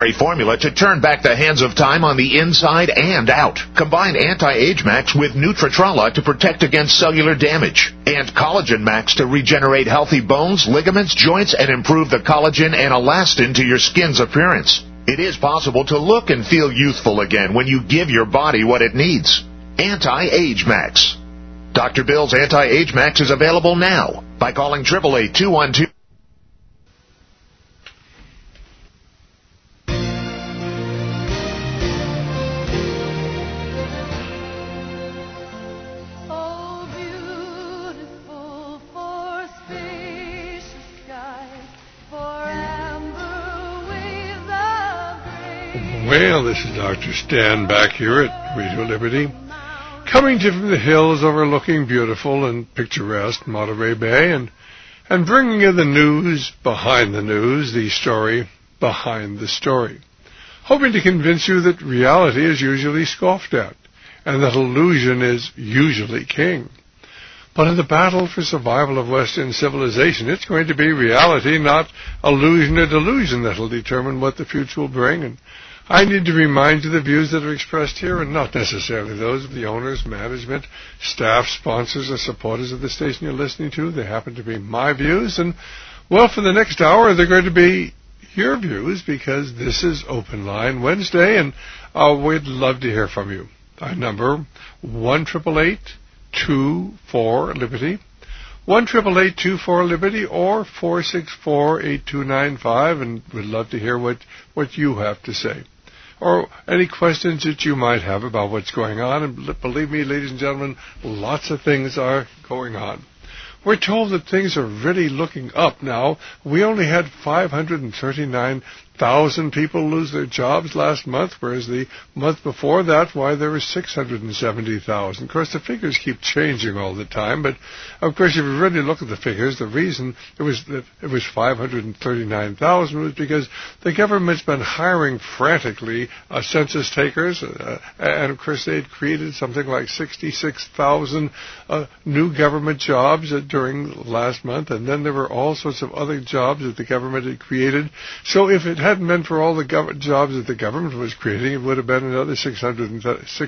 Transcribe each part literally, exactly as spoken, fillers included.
formula to turn back the hands of time on the inside and out. Combine Anti-Age Max with Nutritrala to protect against cellular damage, and Collagen Max to regenerate healthy bones, ligaments, joints, and improve the collagen and elastin to your skin's appearance. It is possible to look and feel youthful again when you give your body what it needs. Anti-Age Max. Doctor Bill's Anti-Age Max is available now by calling eight eight eight, two one two. Well, this is Doctor Stan back here at Radio Liberty, coming to you from the hills overlooking beautiful and picturesque Monterey Bay, and and bringing you the news behind the news, the story behind the story, hoping to convince you that reality is usually scoffed at, and that illusion is usually king. But in the battle for survival of Western civilization, it's going to be reality, not illusion or delusion, that will determine what the future will bring. And I need to remind you the views that are expressed here are not necessarily those of the owners, management, staff, sponsors, or supporters of the station you're listening to. They happen to be my views. And, well, for the next hour, they're going to be your views, because this is Open Line Wednesday, and uh, we'd love to hear from you. Our number, one eight eight eight, two four, Liberty. one eight eight eight, two four, Liberty, or four six four, eight two nine five, and we'd love to hear what, what you have to say, or any questions that you might have about what's going on. And believe me, ladies and gentlemen, lots of things are going on. We're told that things are really looking up now. We only had five hundred thirty-nine thousand people lose their jobs last month, whereas the month before that, why, there were six hundred seventy thousand. Of course, the figures keep changing all the time, but of course, if you really look at the figures, the reason it was that it was five hundred thirty-nine thousand was because the government's been hiring frantically uh, census takers, uh, and of course, they had created something like sixty-six thousand uh, new government jobs uh, during last month, and then there were all sorts of other jobs that the government had created. So if it hadn't been for all the gov- jobs that the government was creating, it would have been another six hundred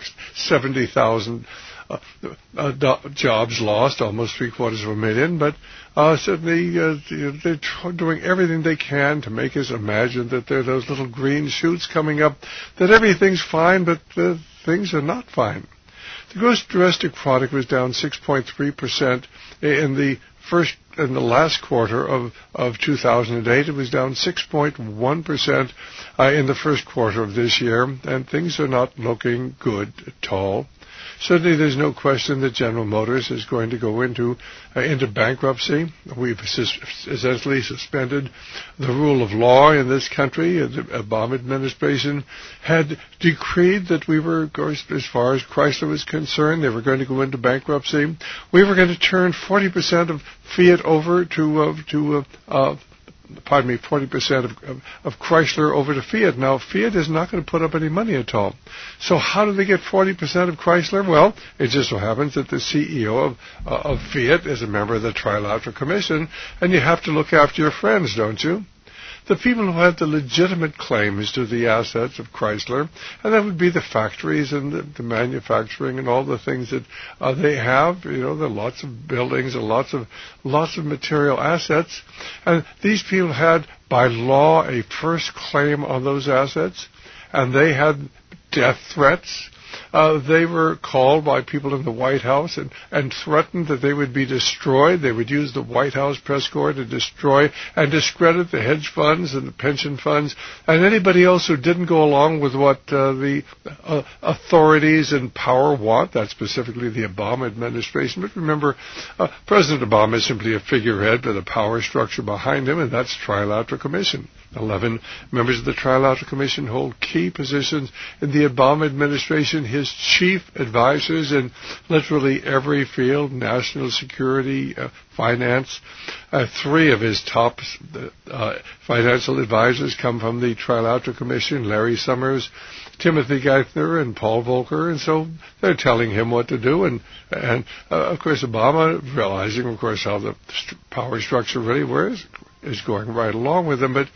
seventy thousand uh, uh, do- jobs lost, almost three quarters of a million. But uh, certainly uh, they're tr- doing everything they can to make us imagine that there are those little green shoots coming up, that everything's fine, but uh, things are not fine. The gross domestic product was down six point three percent in the first in the last quarter of, of two thousand eight. It was down six point one percent uh, in the first quarter of this year, and things are not looking good at all. Certainly, there's no question that General Motors is going to go into uh, into bankruptcy. We've sus- essentially suspended the rule of law in this country. The Obama administration had decreed that we were, of course, as far as Chrysler was concerned, they were going to go into bankruptcy. We were going to turn forty percent of Fiat over to uh, to uh, uh, pardon me, forty percent of, of, of Chrysler over to Fiat. Now, Fiat is not going to put up any money at all. So how do they get forty percent of Chrysler? Well, it just so happens that the C E O of, uh, of Fiat is a member of the Trilateral Commission, and you have to look after your friends, don't you? The people who had the legitimate claims to the assets of Chrysler, and that would be the factories and the, the manufacturing and all the things that uh, they have. You know, there are lots of buildings and lots of lots of material assets, and these people had, by law, a first claim on those assets, and they had death threats. Uh, they were called by people in the White House and, and threatened that they would be destroyed. They would use the White House press corps to destroy and discredit the hedge funds and the pension funds and anybody else who didn't go along with what uh, the uh, authorities in power want. That's specifically the Obama administration. But remember, uh, President Obama is simply a figurehead with a power structure behind him, and that's Trilateral Commission. Eleven members of the Trilateral Commission hold key positions in the Obama administration. His chief advisors in literally every field, national security, uh, finance. Uh, three of his top uh, financial advisors come from the Trilateral Commission, Larry Summers, Timothy Geithner, and Paul Volcker, and so they're telling him what to do. And, and uh, of course, Obama, realizing, of course, how the st- power structure really works, is going right along with them. But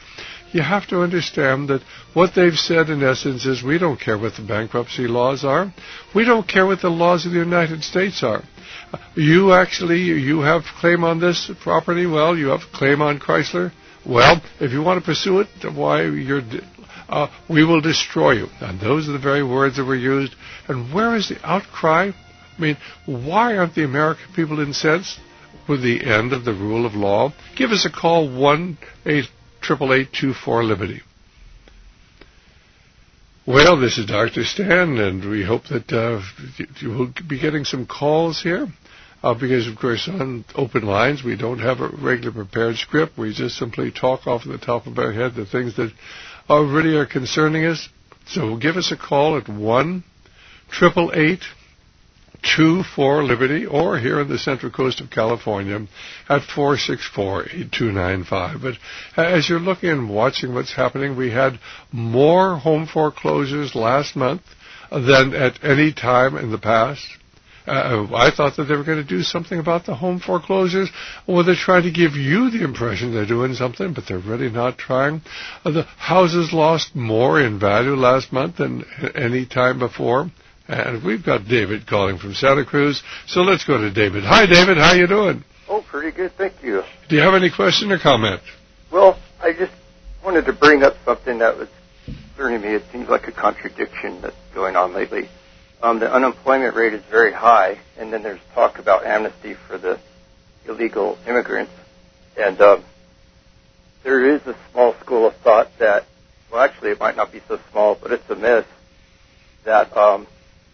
you have to understand that what they've said in essence is we don't care what the bankruptcy laws are. We don't care what the laws of the United States are. You actually, you have claim on this property. Well, you have claim on Chrysler. Well, if you want to pursue it, why, you're, uh, we will destroy you. And those are the very words that were used. And where is the outcry? I mean, why aren't the American people incensed with the end of the rule of law? Give us a call, one eight eight eight, two four, Liberty. Well, this is Doctor Stan, and we hope that uh, you will be getting some calls here. Uh, because, of course, on open lines, we don't have a regular prepared script. We just simply talk off the top of our head the things that uh, really are concerning us. So give us a call at one eight eight eight, two four, Liberty, or here on the Central Coast of California at four six four, eight two nine five. But as you're looking and watching what's happening, we had more home foreclosures last month than at any time in the past. Uh, I thought that they were going to do something about the home foreclosures, or they're trying to give you the impression they're doing something, but they're really not trying. Uh, the houses lost more in value last month than any time before. And we've got David calling from Santa Cruz, so let's go to David. Hi, David. How you doing? Oh, pretty good, thank you. Do you have any question or comment? Well, I just wanted to bring up something that was concerning me. It seems like a contradiction that's going on lately. Um, the unemployment rate is very high, and then there's talk about amnesty for the illegal immigrants. And um, there is a small school of thought that, well, actually it might not be so small, but it's a myth, that um,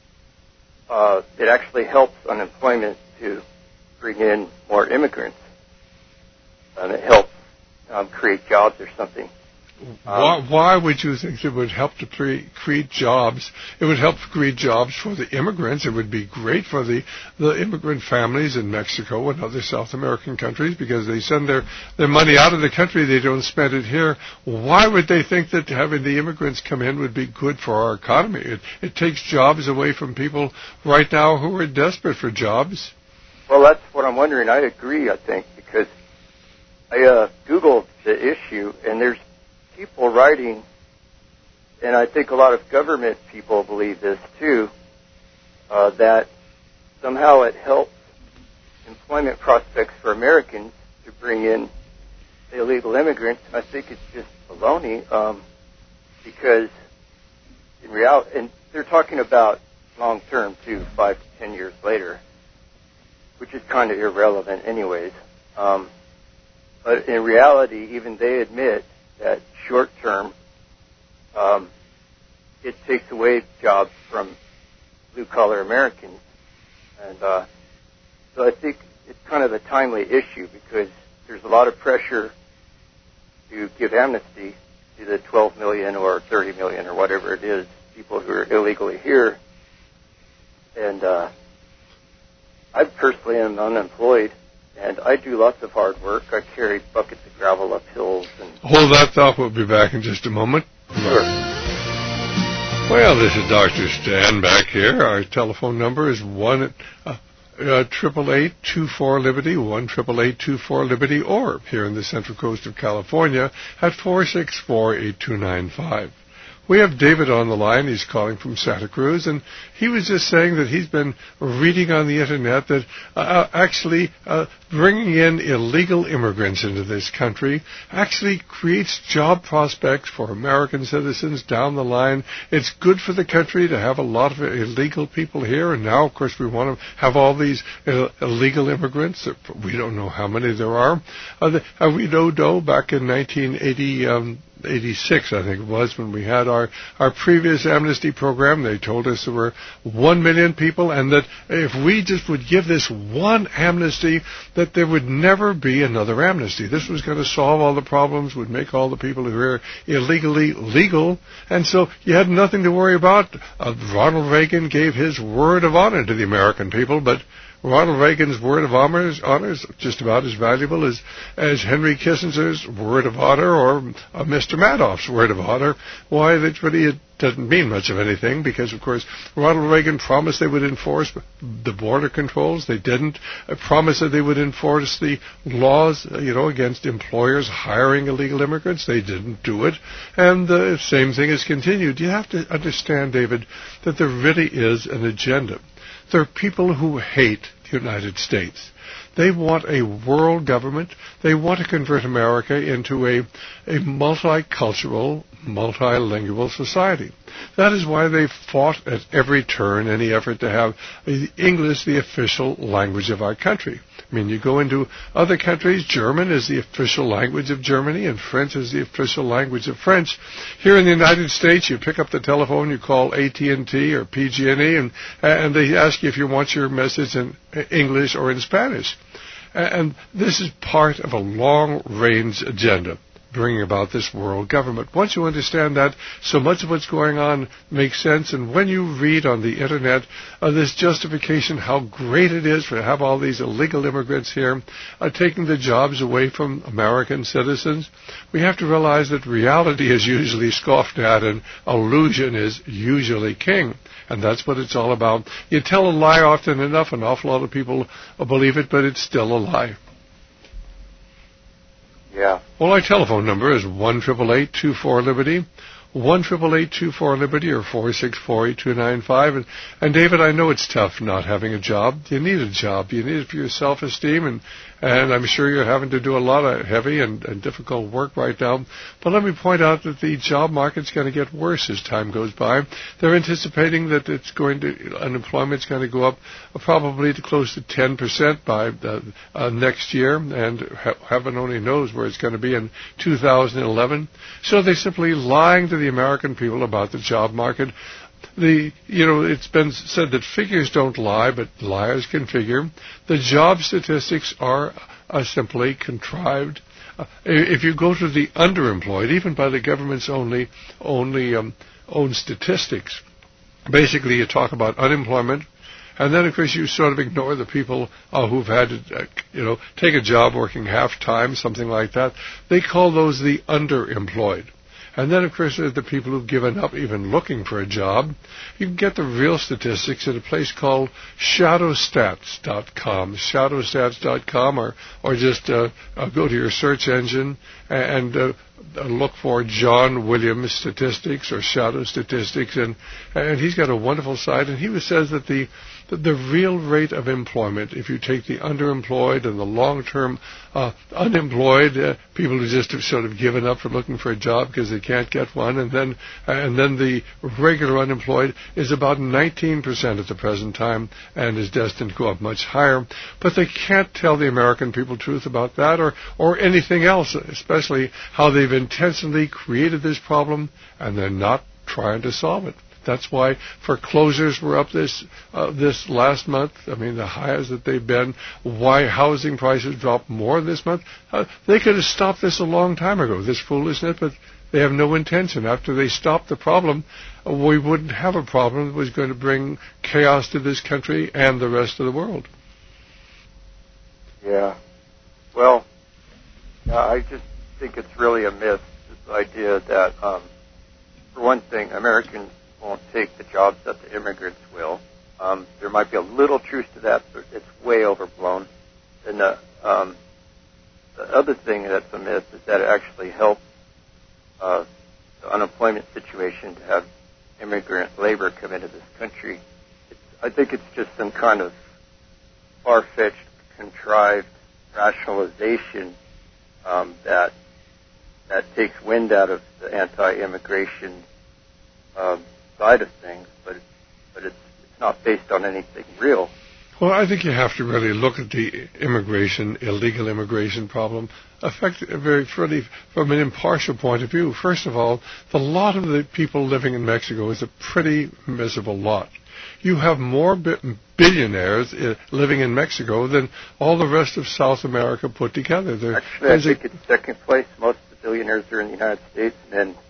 uh, it actually helps unemployment to bring in more immigrants. And it helps um, create jobs or something. Why, why would you think it would help to pre- create jobs? It would help create jobs for the immigrants. It would be great for the, the immigrant families in Mexico and other South American countries because they send their, their money out of the country. They don't spend it here. Why would they think that having the immigrants come in would be good for our economy? It, it takes jobs away from people right now who are desperate for jobs. Well, that's what I'm wondering. I agree, I think, because I uh, Googled the issue, and there's people writing, and I think a lot of government people believe this too, uh, that somehow it helps employment prospects for Americans to bring in illegal immigrants. I think it's just baloney, um, because in reality, and they're talking about long term too, five to ten years later, which is kind of irrelevant anyways. Um, but in reality, even they admit that short term, um, it takes away jobs from blue-collar Americans. And uh, so I think it's kind of a timely issue because there's a lot of pressure to give amnesty to the twelve million or thirty million or whatever it is, people who are illegally here. And uh, I personally am unemployed. And I do lots of hard work. I carry buckets of gravel up hills. And hold that thought. We'll be back in just a moment. Sure. Well, this is Doctor Stan back here. Our telephone number is one eight eight eight, two four, Liberty, one eight eight eight, two four, Liberty, or here in the Central Coast of California at four six four, eight two nine five. We have David on the line. He's calling from Santa Cruz, and he was just saying that he's been reading on the Internet that uh, actually uh, bringing in illegal immigrants into this country actually creates job prospects for American citizens down the line. It's good for the country to have a lot of illegal people here, and now, of course, we want to have all these uh, illegal immigrants. We don't know how many there are. Uh, the, uh, we know, though, back in nineteen eighty, um, eighty-six, I think it was, when we had our, our previous amnesty program. They told us there were one million people, and that if we just would give this one amnesty, that there would never be another amnesty. This was going to solve all the problems, would make all the people who are illegally legal, and so you had nothing to worry about. Uh, Ronald Reagan gave his word of honor to the American people, but Ronald Reagan's word of honor is, honor is just about as valuable as, as Henry Kissinger's word of honor or uh, Mister Madoff's word of honor. Why, that's really, it doesn't mean much of anything because, of course, Ronald Reagan promised they would enforce the border controls. They didn't. Uh, promised that they would enforce the laws, uh, you know, against employers hiring illegal immigrants. They didn't do it. And the uh, same thing has continued. You have to understand, David, that there really is an agenda. There are people who hate the United States. They want a world government. They want to convert America into a, a multicultural, multilingual society. That is why they fought at every turn any effort to have English the official language of our country. I mean, you go into other countries, German is the official language of Germany, and French is the official language of French. Here in the United States, you pick up the telephone, you call A T and T or P G and E, and, and they ask you if you want your message in English or in Spanish. And this is part of a long-range agenda, bringing about this world government. Once you understand that, so much of what's going on makes sense. And when you read on the Internet uh, this justification, how great it is to have all these illegal immigrants here, uh, taking the jobs away from American citizens, we have to realize that reality is usually scoffed at and illusion is usually king. And that's what it's all about. You tell a lie often enough, an awful lot of people believe it, but it's still a lie. Yeah. Well, our telephone number is one eight eight eight, two four, Liberty, one eight eight eight, two four, Liberty, or four six four, eight two nine five. And, and, David, I know it's tough not having a job. You need a job. You need it for your self-esteem, and, and I'm sure you're having to do a lot of heavy and, and difficult work right now. But let me point out that the job market's going to get worse as time goes by. They're anticipating that it's going to, unemployment's going to go up probably to close to ten percent by uh, uh, next year, and he- heaven only knows where it's going to be in two thousand eleven. So they're simply lying to the American people about the job market. The, you know, it's been said that figures don't lie, but liars can figure. The job statistics are, are simply contrived. Uh, if you go to the underemployed, even by the government's only, only um, own statistics, basically you talk about unemployment, and then, of course, you sort of ignore the people uh, who've had to, uh, you know, take a job working half-time, something like that. They call those the underemployed. And then, of course, there are the people who've given up even looking for a job. You can get the real statistics at a place called shadow stats dot com, shadow stats dot com, or, or just uh, uh, go to your search engine and uh, look for John Williams Statistics or Shadow Statistics, and, and he's got a wonderful site, and he says that the The, the real rate of employment, if you take the underemployed and the long-term uh, unemployed, uh, people who just have sort of given up for looking for a job because they can't get one, and then uh, and then the regular unemployed is about nineteen percent at the present time and is destined to go up much higher. But they can't tell the American people the truth about that or, or anything else, especially how they've intentionally created this problem and they're not trying to solve it. That's why foreclosures were up this uh, this last month. I mean, the highest that they've been. Why housing prices dropped more this month. Uh, they could have stopped this a long time ago, this foolishness, but they have no intention. After they stopped the problem, uh, we wouldn't have a problem that was going to bring chaos to this country and the rest of the world. Yeah. Well, yeah, I just think it's really a myth, this idea that, um, for one thing, Americans won't take the jobs that the immigrants will. Um, there might be a little truth to that, but it's way overblown. And the, um, the other thing that's a myth is that it actually helps uh, the unemployment situation to have immigrant labor come into this country. It's, I think it's just some kind of far-fetched, contrived rationalization um, that that takes wind out of the anti-immigration uh, side of things, but it's, but it's it's not based on anything real. Well, I think you have to really look at the immigration, illegal immigration problem, affect very really from an impartial point of view. First of all, the lot of the people living in Mexico is a pretty miserable lot. You have more billionaires living in Mexico than all the rest of South America put together. They're, Actually, I think it's second place. Most of the billionaires are in the United States, and then Mexico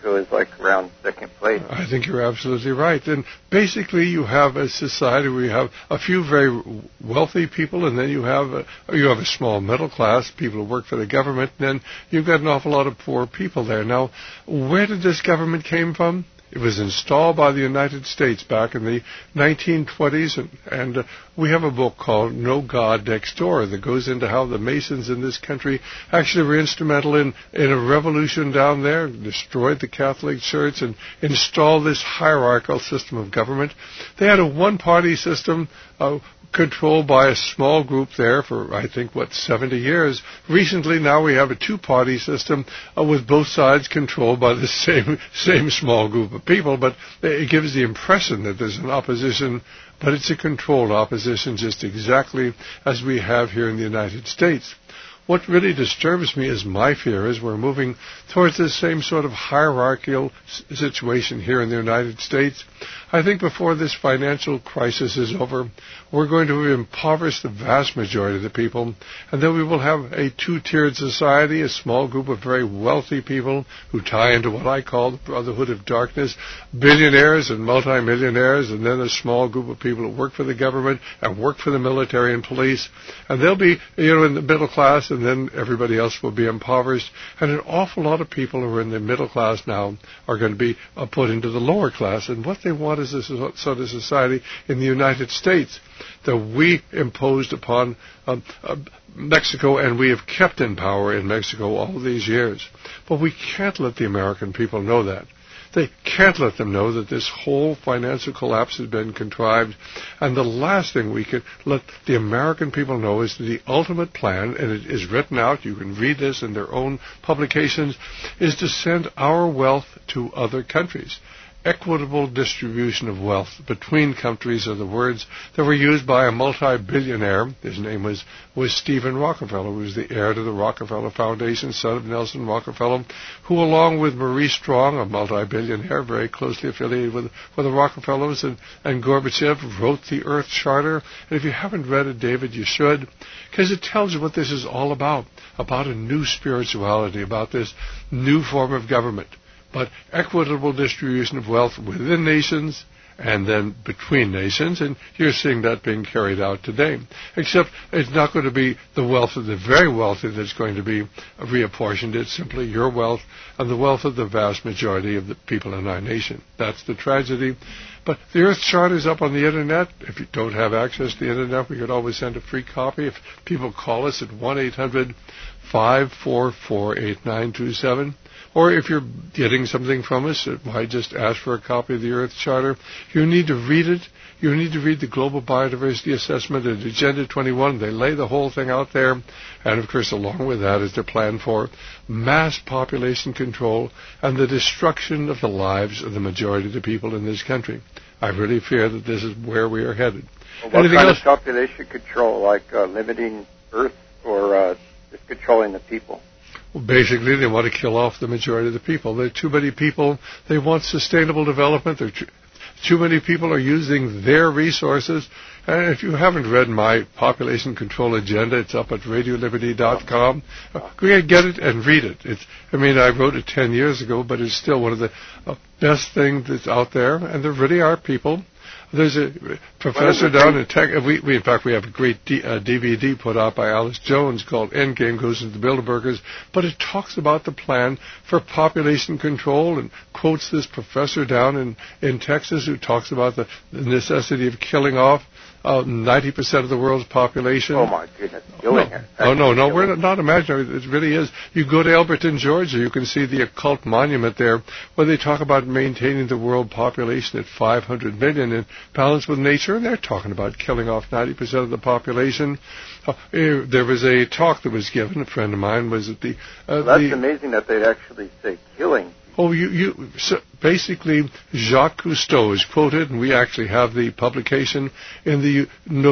Mexico is like around second place. I think you're absolutely right. And basically, you have a society where you have a few very wealthy people, and then you have a, you have a small middle class, people who work for the government, and then you've got an awful lot of poor people there. Now, where did this government came from? It was installed by the United States back in the nineteen twenties, and, and uh, we have a book called No God Next Door that goes into how the Masons in this country actually were instrumental in, in a revolution down there, destroyed the Catholic Church, and installed this hierarchical system of government. They had a one-party system uh, controlled by a small group there for, I think, what, seventy years. Recently, now we have a two-party system uh, with both sides controlled by the same same small group of people, but it gives the impression that there's an opposition, but it's a controlled opposition just exactly as we have here in the United States. What really disturbs me is my fear is we're moving towards this same sort of hierarchical situation here in the United States. I think before this financial crisis is over, we're going to impoverish the vast majority of the people, and then we will have a two-tiered society, a small group of very wealthy people who tie into what I call the Brotherhood of Darkness, billionaires and multimillionaires, and then a small group of people who work for the government and work for the military and police, and they'll be, you know, in the middle class, and then everybody else will be impoverished, and an awful lot of people who are in the middle class now are going to be uh, put into the lower class, and what they want is this sort of society in the United States that we imposed upon um, uh, Mexico, and we have kept in power in Mexico all these years. But we can't let the American people know that. They can't let them know that this whole financial collapse has been contrived. And the last thing we can let the American people know is that the ultimate plan, and it is written out, you can read this in their own publications, is to send our wealth to other countries. Equitable distribution of wealth between countries are the words that were used by a multi-billionaire. His name was, was Stephen Rockefeller, who was the heir to the Rockefeller Foundation, son of Nelson Rockefeller, who along with Marie Strong, a multi-billionaire very closely affiliated with, with the Rockefellers, and, and Gorbachev, wrote the Earth Charter. And if you haven't read it, David, you should, because it tells you what this is all about, about a new spirituality, about this new form of government. But equitable distribution of wealth within nations and then between nations, and you're seeing that being carried out today. Except it's not going to be the wealth of the very wealthy that's going to be reapportioned. It's simply your wealth and the wealth of the vast majority of the people in our nation. That's the tragedy. But the Earth Charter is up on the Internet. If you don't have access to the Internet, we could always send a free copy. If people call us at one eight hundred five four four eight nine two seven. Or if you're getting something from us, why just ask for a copy of the Earth Charter? You need to read it. You need to read the Global Biodiversity Assessment and Agenda twenty-one. They lay the whole thing out there. And, of course, along with that is their plan for mass population control and the destruction of the lives of the majority of the people in this country. I really fear that this is where we are headed. Well, what Anything kind else? of population control, like uh, limiting Earth or uh, just controlling the people? Well, basically, they want to kill off the majority of the people. There are too many people. They want sustainable development. There are too, too many people are using their resources. And if you haven't read my population control agenda, it's up at radio liberty dot com. Uh, get it and read it. It's, I mean, I wrote it ten years ago, but it's still one of the uh, best things that's out there. And there really are people. There's a professor down in Tech. We, we, in fact, we have a great D, uh, D V D put out by Alice Jones called Endgame Goes into the Bilderbergers, but it talks about the plan for population control and quotes this professor down in, in Texas who talks about the, the necessity of killing off uh, ninety percent of the world's population. Oh, my goodness. Killing no, it. oh, no, no, we're not, not imaginary. It really is. You go to Elberton, Georgia, you can see the occult monument there where they talk about maintaining the world population at five hundred million in balance with nature, and they're talking about killing off ninety percent of the population. Uh, there was a talk that was given, a friend of mine was at the... Uh, well, that's the, amazing that they'd actually say killing. Oh, you, you, so basically, Jacques Cousteau is quoted, and we actually have the publication in the,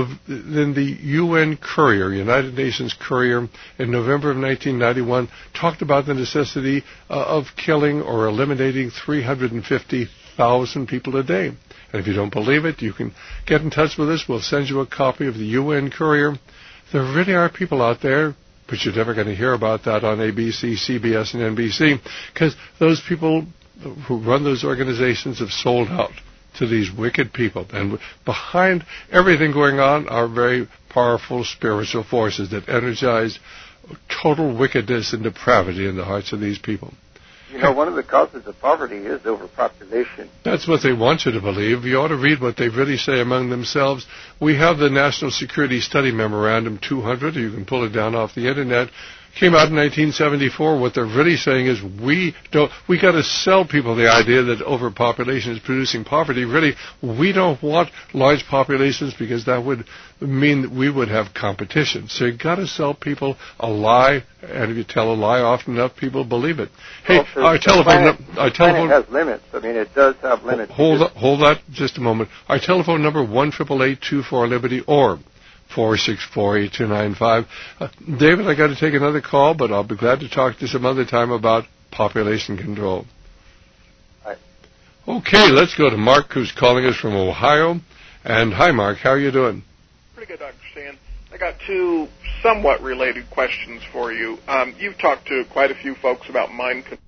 in the U N Courier, United Nations Courier, in November of nineteen ninety-one, talked about the necessity uh, of killing or eliminating three hundred fifty thousand people a day. And if you don't believe it, you can get in touch with us. We'll send you a copy of the U N Courier. There really are people out there, but you're never going to hear about that on A B C, C B S, and N B C, because those people who run those organizations have sold out to these wicked people. And behind everything going on are very powerful spiritual forces that energize total wickedness and depravity in the hearts of these people. You know, one of the causes of poverty is overpopulation. That's what they want you to believe. You ought to read what they really say among themselves. We have the National Security Study Memorandum two hundred. You can pull it down off the Internet. Came out in nineteen seventy-four. What they're really saying is we don't. We got to sell people the idea that overpopulation is producing poverty. Really, we don't want large populations because that would mean that we would have competition. So you got to sell people a lie, and if you tell a lie often enough, people believe it. Hey, well, the, our the telephone. planet, our telephone has limits. I mean, it does have limits. Hold that, hold that just a moment. Our telephone number one triple eight two four Liberty or four six four, eight two nine five. Uh, David, I got to take another call, but I'll be glad to talk to you some other time about population control. Right. Okay, let's go to Mark, who's calling us from Ohio. And hi, Mark. How are you doing? Pretty good, Doctor Stan. I got two somewhat related questions for you. Um, you've talked to quite a few folks about mind control.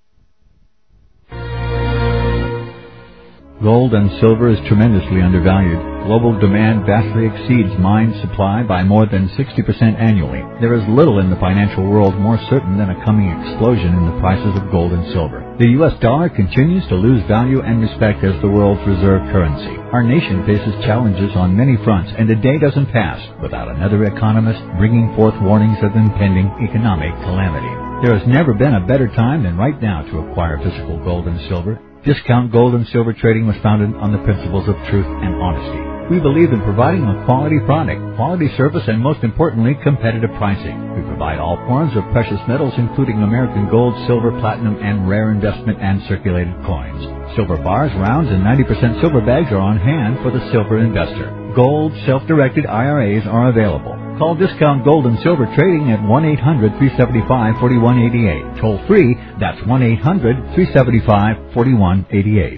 Gold and silver is tremendously undervalued. Global demand vastly exceeds mine supply by more than sixty percent annually. There is little in the financial world more certain than a coming explosion in the prices of gold and silver. The U S dollar continues to lose value and respect as the world's reserve currency. Our nation faces challenges on many fronts, and a day doesn't pass without another economist bringing forth warnings of impending economic calamity. There has never been a better time than right now to acquire physical gold and silver. Discount Gold and Silver Trading was founded on the principles of truth and honesty. We believe in providing a quality product, quality service, and most importantly, competitive pricing. We provide all forms of precious metals, including American gold, silver, platinum, and rare investment and circulated coins. Silver bars, rounds, and ninety percent silver bags are on hand for the silver investor. Gold, self-directed I R As are available. Call Discount Gold and Silver Trading at one eight hundred, three seven five, four one eight eight. Toll free, that's one eight hundred, three seven five, four one eight eight.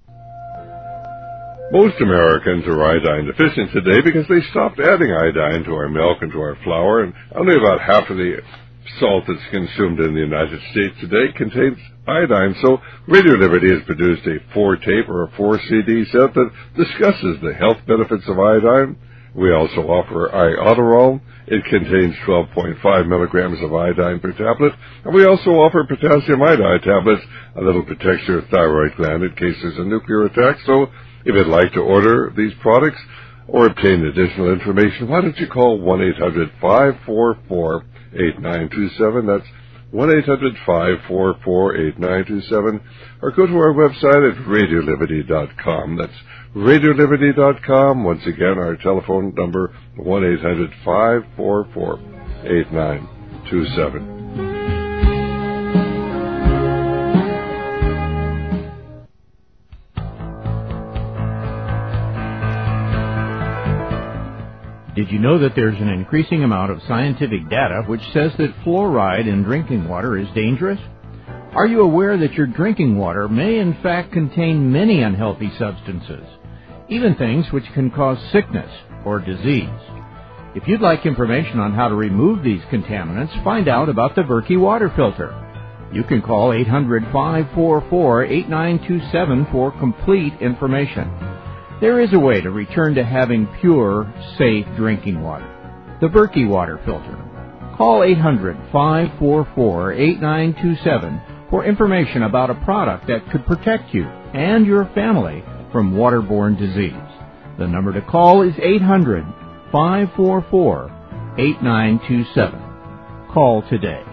Most Americans are iodine deficient today because they stopped adding iodine to our milk and to our flour, and only about half of the salt that's consumed in the United States today contains iodine. So Radio Liberty has produced a four-tape or a four-C D set that discusses the health benefits of iodine. We also offer Iodoral. It contains twelve point five milligrams of iodine per tablet. And we also offer potassium iodide tablets, a little protects your thyroid gland in case there's a nuclear attack. So if you'd like to order these products or obtain additional information, why don't you call one eight hundred, five four four, eight nine two seven. That's one eight hundred, five four four, eight nine two seven. Or go to our website at radio liberty dot com. That's radio liberty dot com. Once again, our telephone number, one eight hundred, five four four, eight nine two seven. Did you know that there's an increasing amount of scientific data which says that fluoride in drinking water is dangerous? Are you aware that your drinking water may in fact contain many unhealthy substances, even things which can cause sickness or disease? If you'd like information on how to remove these contaminants, find out about the Berkey water filter. You can call eight hundred, five four four, eight nine two seven for complete information. There is a way to return to having pure, safe drinking water. The Berkey water filter. Call eight hundred, five four four, eight nine two seven for information about a product that could protect you and your family from waterborne disease. The number to call is eight hundred, five four four, eight nine two seven. Call today.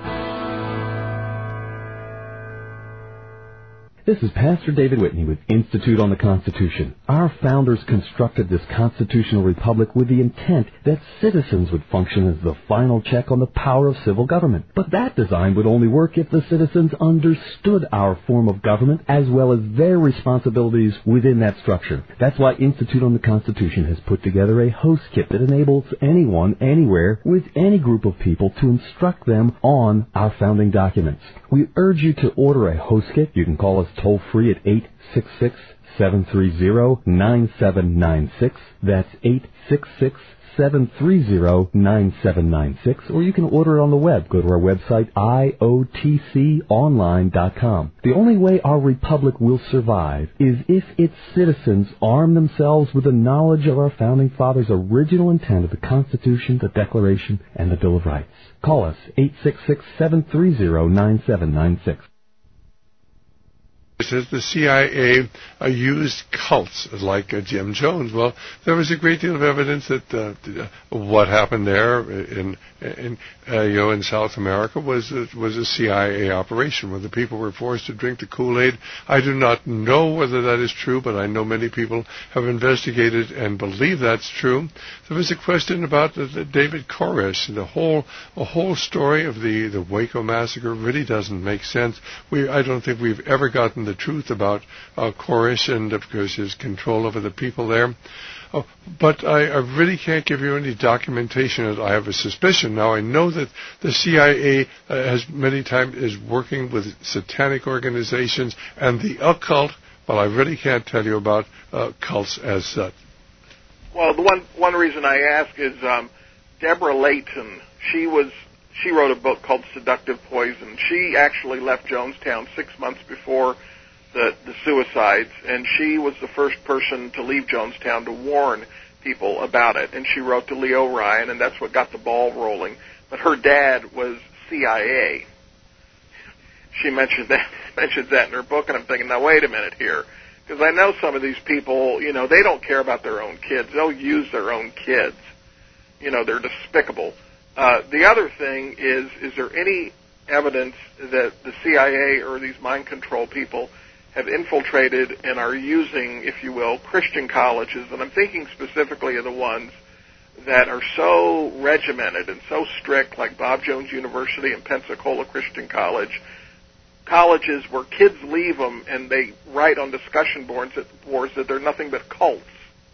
This is Pastor David Whitney with Institute on the Constitution. Our founders constructed this constitutional republic with the intent that citizens would function as the final check on the power of civil government. But that design would only work if the citizens understood our form of government as well as their responsibilities within that structure. That's why Institute on the Constitution has put together a host kit that enables anyone, anywhere, with any group of people to instruct them on our founding documents. We urge you to order a host kit. You can call us toll free at eight six six, seven three zero, nine seven nine six. That's eight six six, seven three zero, nine seven nine six. Or you can order it on the web. Go to our website, I O T C online dot com. The only way our republic will survive is if its citizens arm themselves with the knowledge of our Founding Fathers' original intent of the Constitution, the Declaration, and the Bill of Rights. Call us, eight six six, seven three zero, nine seven nine six. Says the C I A uh, used cults like uh, Jim Jones. Well, there was a great deal of evidence that uh, what happened there in, in uh, you know in South America was uh, was a C I A operation where the people were forced to drink the Kool-Aid. I do not know whether that is true, but I know many people have investigated and believe that's true. There was a question about the, the David Koresh. The whole the whole story of the, the Waco massacre really doesn't make sense. We I don't think we've ever gotten the the truth about uh, Koresh and, of course, his control over the people there. Uh, but I, I really can't give you any documentation. I have a suspicion. Now, I know that the C I A uh, has many times is working with satanic organizations and the occult, but I really can't tell you about uh, cults as such. Well, the one one reason I ask is um, Deborah Layton. She was she wrote a book called Seductive Poison. She actually left Jonestown six months before The, the suicides, and she was the first person to leave Jonestown to warn people about it, and she wrote to Leo Ryan, and that's what got the ball rolling. But her dad was C I A. She mentioned that mentions that in her book, and I'm thinking, now wait a minute here, because I know some of these people, you know, they don't care about their own kids. They'll use their own kids. You know, they're despicable. Uh, the other thing is, is there any evidence that the C I A or these mind control people have infiltrated and are using, if you will, Christian colleges, and I'm thinking specifically of the ones that are so regimented and so strict, like Bob Jones University and Pensacola Christian College, colleges where kids leave them and they write on discussion boards that, boards that they're nothing but cults.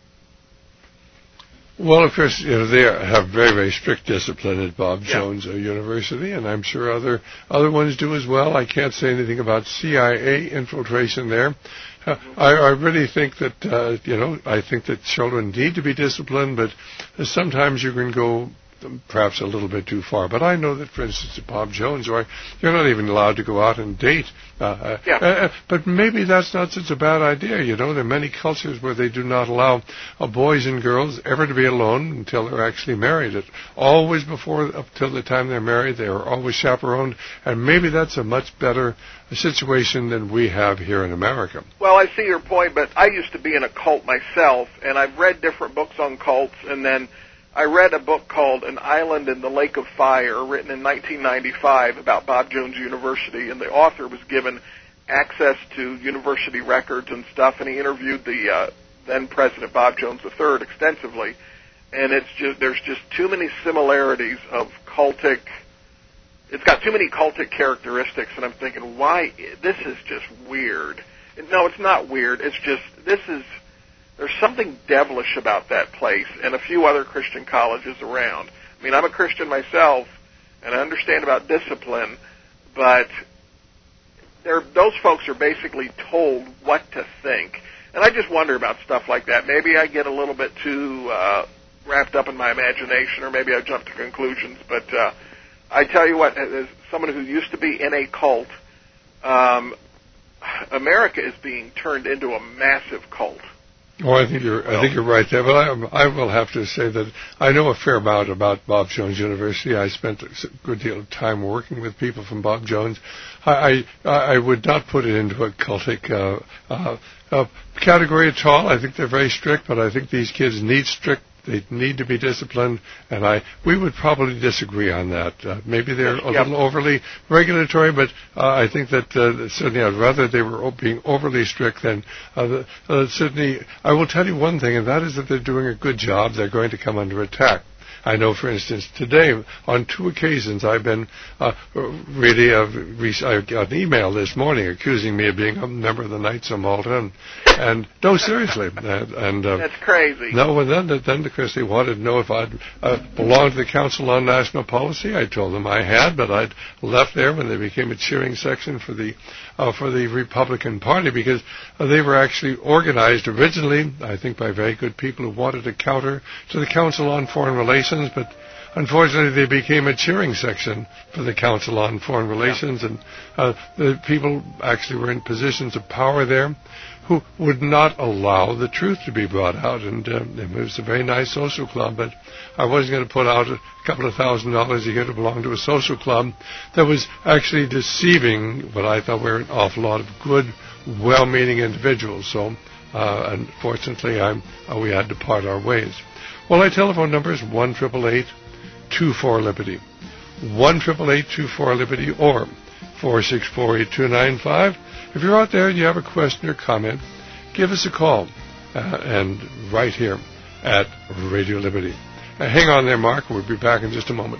Well, of course, you know, they have very, very strict discipline at Bob yeah. Jones University, and I'm sure other other ones do as well. I can't say anything about C I A infiltration there. Uh, I, I really think that, uh, you know, I think that children need to be disciplined, but sometimes you can go perhaps a little bit too far. But I know that, for instance, at Bob Jones, or you're not even allowed to go out and date. Uh, yeah. uh, but maybe that's not such a bad idea. You know, there are many cultures where they do not allow uh, boys and girls ever to be alone until they're actually married. It always before, up till the time they're married, they are always chaperoned. And maybe that's a much better situation than we have here in America. Well, I see your point, but I used to be in a cult myself, and I've read different books on cults, and then I read a book called An Island in the Lake of Fire, written in nineteen ninety-five about Bob Jones University, and the author was given access to university records and stuff, and he interviewed the uh, then President Bob Jones the third extensively, and it's just there's just too many similarities of cultic. It's got too many cultic characteristics, and I'm thinking, why? This is just weird. No, it's not weird. It's just this is. There's something devilish about that place and a few other Christian colleges around. I mean, I'm a Christian myself, and I understand about discipline, but they're, those folks are basically told what to think. And I just wonder about stuff like that. Maybe I get a little bit too uh, wrapped up in my imagination, or maybe I jump to conclusions. But uh, I tell you what, as someone who used to be in a cult, um, America is being turned into a massive cult. Oh, I think you're. I think you're right there. But I, I will have to say that I know a fair amount about Bob Jones University. I spent a good deal of time working with people from Bob Jones. I I, I would not put it into a cultic uh, uh, uh, category at all. I think they're very strict, but I think these kids need strict. They need to be disciplined, and I we would probably disagree on that. Uh, maybe they're a yep. little overly regulatory, but uh, I think that uh, certainly I'd rather they were being overly strict than uh, the, uh, certainly. I will tell you one thing, and that is that they're doing a good job. They're going to come under attack. I know, for instance, today, on two occasions, I've been uh, really, uh, I got an email this morning accusing me of being a member of the Knights of Malta, and, and no, seriously. And, and uh, That's crazy. No, and then, then because they wanted to know if I'd uh, belonged to the Council on National Policy. I told them I had, but I'd left there when they became a cheering section for the uh, for the Republican Party, because uh, they were actually organized originally, I think, by very good people who wanted to counter to the Council on Foreign Relations, but unfortunately they became a cheering section for the Council on Foreign Relations, yeah. and uh, the people actually were in positions of power there who would not allow the truth to be brought out. And uh, it was a very nice social club, but I wasn't going to put out a couple of thousand dollars a year to belong to a social club that was actually deceiving what I thought were an awful lot of good, well-meaning individuals. So, uh, unfortunately, I'm, uh, we had to part our ways. Well, my telephone number is one eight eight eight, two four, Liberty. one eight eight eight, two four, Liberty, or four six four, eight two nine five. If you're out there and you have a question or comment, give us a call, uh, and right here at Radio Liberty. Uh, hang on there, Mark. We'll be back in just a moment.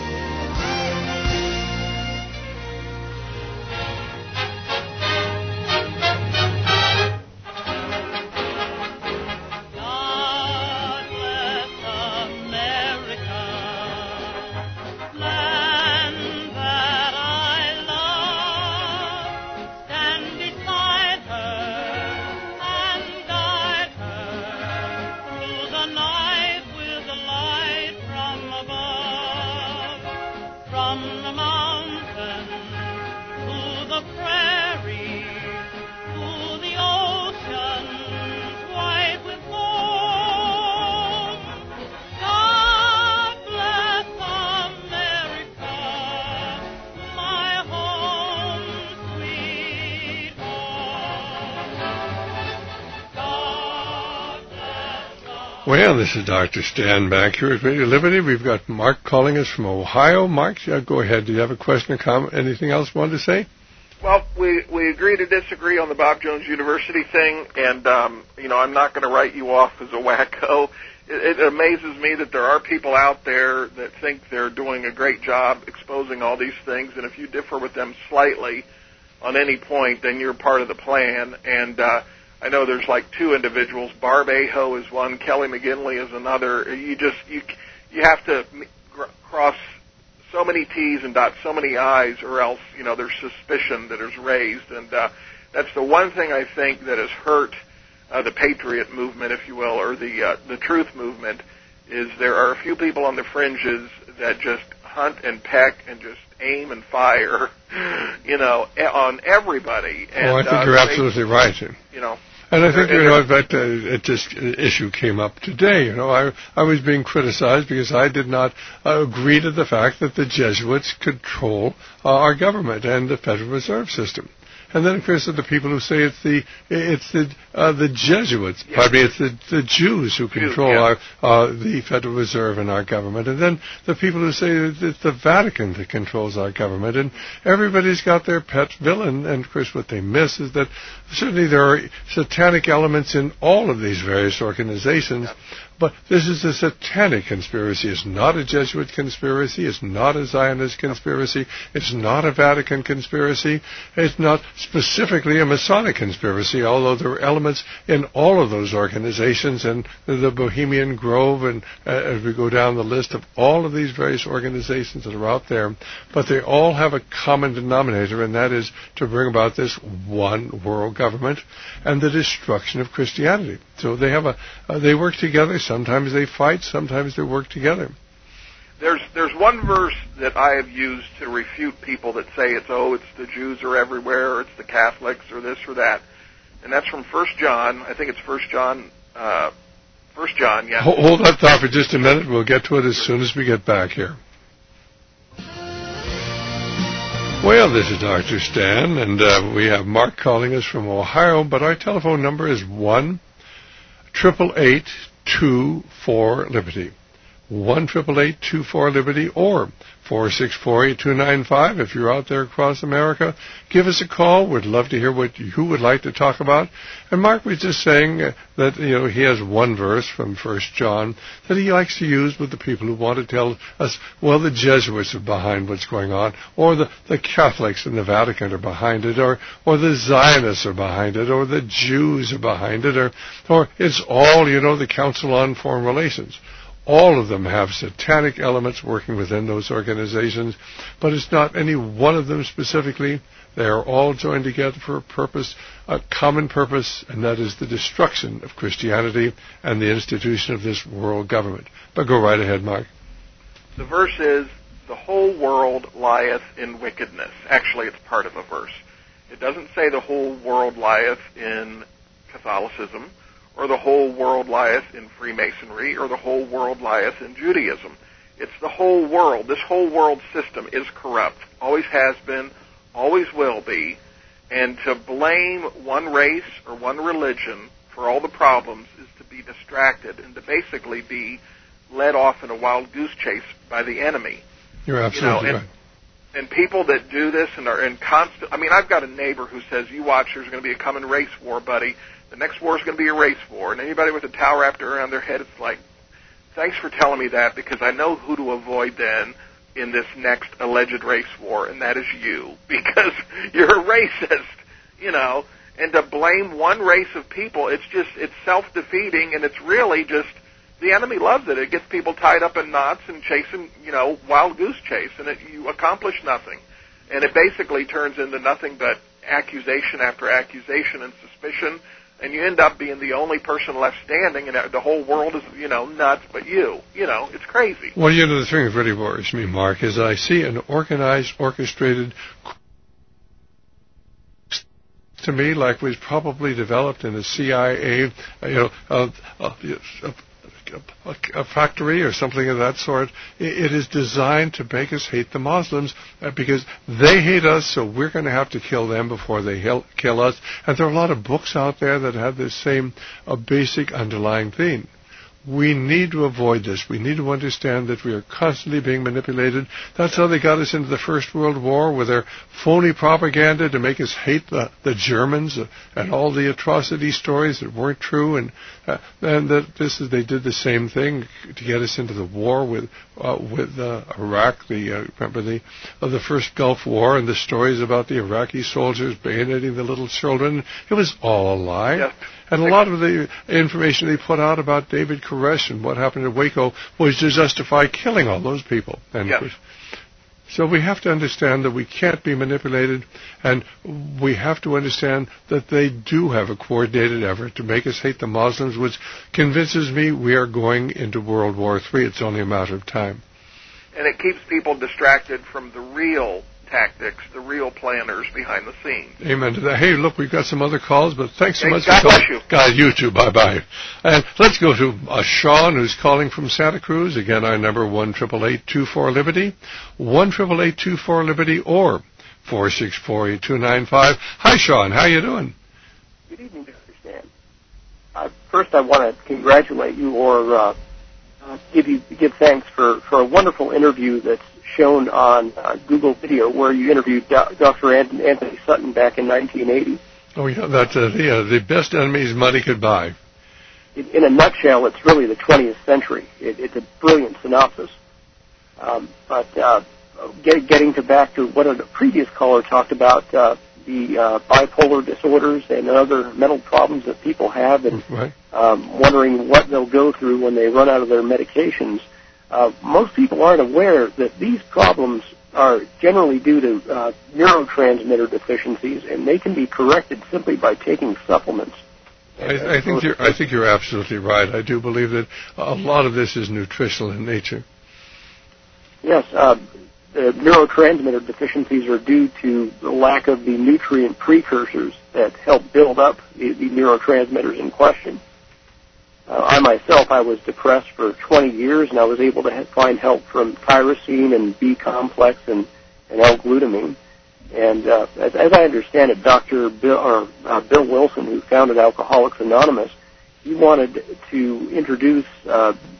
Well, this is Doctor Stan back here at Radio Liberty. We've got Mark calling us from Ohio. Mark, yeah, go ahead. Do you have a question or comment? Anything else you wanted to say? Well, we we agree to disagree on the Bob Jones University thing, and, um, you know, I'm not going to write you off as a wacko. It, it amazes me that there are people out there that think they're doing a great job exposing all these things, and if you differ with them slightly on any point, then you're part of the plan. And uh, I know there's like two individuals. Barb Aho is one. Kelly McGinley is another. You just you you have to cross so many T's and dot so many I's, or else, you know, there's suspicion that is raised. And uh, that's the one thing I think that has hurt uh, the Patriot movement, if you will, or the uh, the truth movement, is there are a few people on the fringes that just hunt and peck and just aim and fire, you know, on everybody. And, oh, I think uh, you're they, absolutely right. You know. And I think, you know, that uh, it just issue came up today. You know, I I was being criticized because I did not uh, agree to the fact that the Jesuits control uh, our government and the Federal Reserve System. And then, of course, the people who say it's the it's the uh, the Jesuits, yeah. pardon me, it's the, the Jews who control yeah. our uh, the Federal Reserve and our government. And then the people who say it's the Vatican that controls our government. And everybody's got their pet villain. And, of course, what they miss is that certainly there are satanic elements in all of these various organizations. Yeah. But this is a satanic conspiracy. It's not a Jesuit conspiracy. It's not a Zionist conspiracy. It's not a Vatican conspiracy. It's not specifically a Masonic conspiracy, although there are elements in all of those organizations, and the Bohemian Grove, and uh, as we go down the list of all of these various organizations that are out there. But they all have a common denominator, and that is to bring about this one world government and the destruction of Christianity. So they have a uh, they work together. Sometimes they fight. Sometimes they work together. There's there's one verse that I have used to refute people that say it's oh it's the Jews are everywhere, or it's the Catholics, or this or that, and that's from First John. I think it's First John. Uh, First John, yeah. Hold, hold that thought for just a minute. We'll get to it as soon as we get back here. Well, this is Doctor Stan, and uh, we have Mark calling us from Ohio, but our telephone number is one eight eight eight, two four, Liberty. one eight eight eight, two four, Liberty, or four six four, eight two nine five. If you're out there across America, give us a call. We'd love to hear what you would like to talk about. And Mark was just saying that, you know, he has one verse from First John that he likes to use with the people who want to tell us, well, the Jesuits are behind what's going on, or the, the Catholics in the Vatican are behind it, or, or the Zionists are behind it, or the Jews are behind it, or, or it's all, you know, the Council on Foreign Relations. All of them have satanic elements working within those organizations, but it's not any one of them specifically. They are all joined together for a purpose, a common purpose, and that is the destruction of Christianity and the institution of this world government. But go right ahead, Mark. The verse is, the whole world lieth in wickedness. Actually, it's part of a verse. It doesn't say the whole world lieth in Catholicism, or the whole world lieth in Freemasonry, or the whole world lieth in Judaism. It's the whole world. This whole world system is corrupt, always has been, always will be, and to blame one race or one religion for all the problems is to be distracted and to basically be led off in a wild goose chase by the enemy. You're absolutely you know, and, right. And people that do this and are in constant, I mean, I've got a neighbor who says, you watch, there's going to be a coming race war, buddy. The next war is going to be a race war. And anybody with a towel wrapped around their head, it's like, thanks for telling me that, because I know who to avoid then in this next alleged race war, and that is you, because you're a racist, you know. And to blame one race of people, it's just, it's self-defeating, and it's really just, the enemy loves it. It gets people tied up in knots and chasing, you know, wild goose chase, and it, you accomplish nothing. And it basically turns into nothing but accusation after accusation and suspicion, and you end up being the only person left standing, and the whole world is, you know, nuts but you. You know, it's crazy. Well, you know, the thing that really worries me, Mark, is I see an organized, orchestrated, to me, like was probably developed in a C I A, you know, uh, uh, A, a factory or something of that sort. It is designed to make us hate the Muslims uh, because they hate us, so we're going to have to kill them before they kill us. And there are a lot of books out there that have this same uh, basic underlying theme. We need to avoid this. We need to understand that we are constantly being manipulated. That's how they got us into the First World War, with their phony propaganda to make us hate the, the Germans uh, and all the atrocity stories that weren't true. And uh, and that this is they did the same thing to get us into the war with uh, with uh, Iraq. The uh, remember the uh, the first Gulf War and the stories about the Iraqi soldiers bayoneting the little children. It was all a lie. Yeah. And a lot of the information they put out about David Koresh and what happened in Waco was to justify killing all those people. And yes. So we have to understand that we can't be manipulated, and we have to understand that they do have a coordinated effort to make us hate the Muslims, which convinces me we are going into World War Three. It's only a matter of time. And it keeps people distracted from the real tactics, the real planners behind the scenes. Amen to that. Hey, look, we've got some other calls, but thanks so hey, much God for calling. Bless you. God, you too. Bye-bye. And let's go to uh, Sean, who's calling from Santa Cruz. Again, our number, one eight eight eight, two four, Liberty, one eight eight eight, two four, Liberty, or four six four, eight two nine five. Hi, Sean. How you doing? Good evening, Doctor Stan. Uh, first, I want to congratulate you or uh, uh, give you give thanks for, for a wonderful interview that's shown on uh, Google Video, where you interviewed Do- Doctor Anthony Sutton back in nineteen eighty. Oh, yeah, that's uh, the, uh, the best enemies money could buy. In, in a nutshell, it's really the twentieth century. It, it's a brilliant synopsis. Um, but uh, get, getting to back to what a previous caller talked about, uh, the uh, bipolar disorders and other mental problems that people have, and right. um, wondering what they'll go through when they run out of their medications. Uh, most people aren't aware that these problems are generally due to uh, neurotransmitter deficiencies, and they can be corrected simply by taking supplements. I, I think you're. I think you're absolutely right. I do believe that a lot of this is nutritional in nature. Yes, uh, the neurotransmitter deficiencies are due to the lack of the nutrient precursors that help build up the, the neurotransmitters in question. Uh, I myself, I was depressed for twenty years, and I was able to ha- find help from tyrosine and B-complex and, and L-glutamine. And uh, as, as I understand it, Doctor Bill, or, uh, Bill Wilson, who founded Alcoholics Anonymous, he wanted to introduce uh,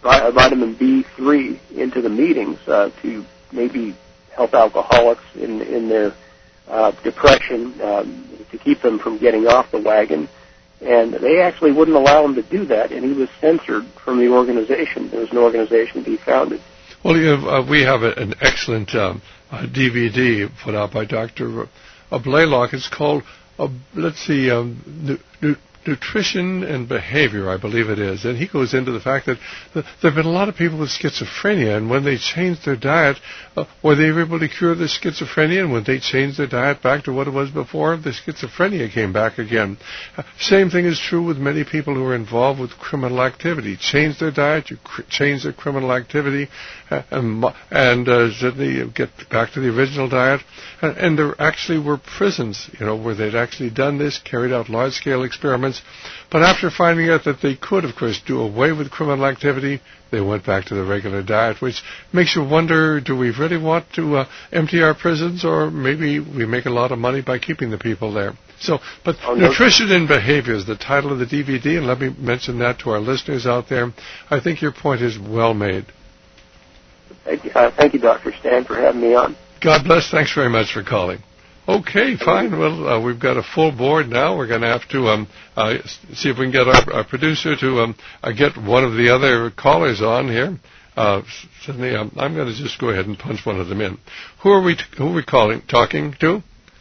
vi- vitamin B three into the meetings uh, to maybe help alcoholics in, in their uh, depression, um, to keep them from getting off the wagon. And they actually wouldn't allow him to do that, and he was censored from the organization. There was an organization to be founded. Well, you have, uh, we have a, an excellent um, uh, D V D put out by Doctor Uh, Blaylock. It's called, uh, let's see, um, nu- nu- Nutrition and Behavior, I believe it is. And he goes into the fact that the, there have been a lot of people with schizophrenia, and when they changed their diet, uh, were they able to cure the schizophrenia? And when they changed their diet back to what it was before, the schizophrenia came back again. Uh, same thing is true with many people who are involved with criminal activity. Change their diet, you cr- change their criminal activity, uh, and, and uh, suddenly get back to the original diet. And, and there actually were prisons, you know, where they'd actually done this, carried out large-scale experiments. But after finding out that they could, of course, do away with criminal activity, they went back to the regular diet, which makes you wonder, do we really want to uh, empty our prisons, or maybe we make a lot of money by keeping the people there? So, but oh, no. Nutrition and Behavior is the title of the D V D, and let me mention that to our listeners out there. I think your point is well made. Thank you, uh, thank you, Doctor Stan, for having me on. God bless. Thanks very much for calling. Okay, fine. Well, uh, we've got a full board now. We're going to have to um, uh, see if we can get our, our producer to um, uh, get one of the other callers on here. Uh, Sydney, um, I'm going to just go ahead and punch one of them in. Who are we? T- who are we calling? Talking to?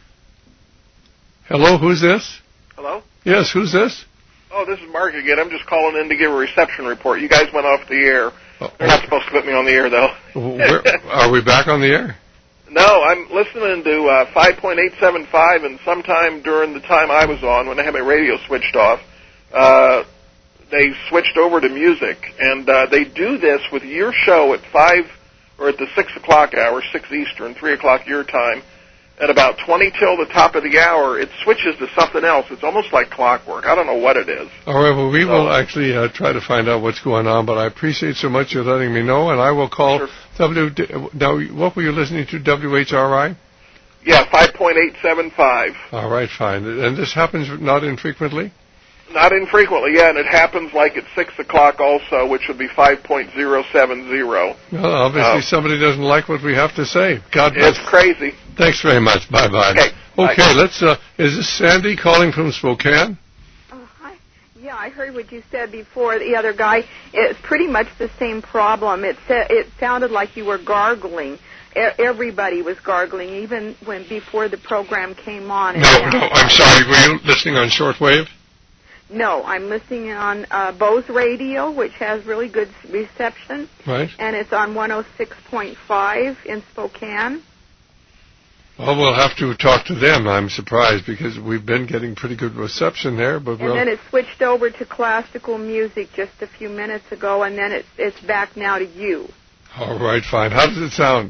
Hello, who's this? Hello. Yes, who's this? Oh, this is Mark again. I'm just calling in to give a reception report. You guys went off the air. Oh, They're not supposed to put me on the air, though. Where, are we back on the air? No, I'm listening to uh, five point eight seven five, and sometime during the time I was on, when I had my radio switched off, uh, they switched over to music, and uh, they do this with your show at five, or at the six o'clock hour, six Eastern, three o'clock your time. At about twenty till the top of the hour, it switches to something else. It's almost like clockwork. I don't know what it is. All right, well, we so, will actually uh, try to find out what's going on, but I appreciate so much you letting me know, and I will call sure. W... Now, what were you listening to, W H R I? Yeah, five point eight seven five. All right, fine. And this happens not infrequently? Not infrequently, yeah, and it happens like at six o'clock also, which would be five point zero seven zero. Well, obviously uh, somebody doesn't like what we have to say. God bless. It's crazy. Thanks very much. Bye-bye. Okay, okay bye. let's, uh, is this Sandy calling from Spokane? Oh, hi. Yeah, I heard what you said before, the other guy. It's pretty much the same problem. It, sa- it sounded like you were gargling. Everybody was gargling, even when before the program came on. No, no, I'm sorry. Were you listening on shortwave? No, I'm listening on uh, Bose Radio, which has really good reception. Right. And it's on one oh six point five in Spokane. Well, we'll have to talk to them. I'm surprised because we've been getting pretty good reception there. But and we'll... then it switched over to classical music just a few minutes ago, and then it's it's back now to you. All right, fine. How does it sound?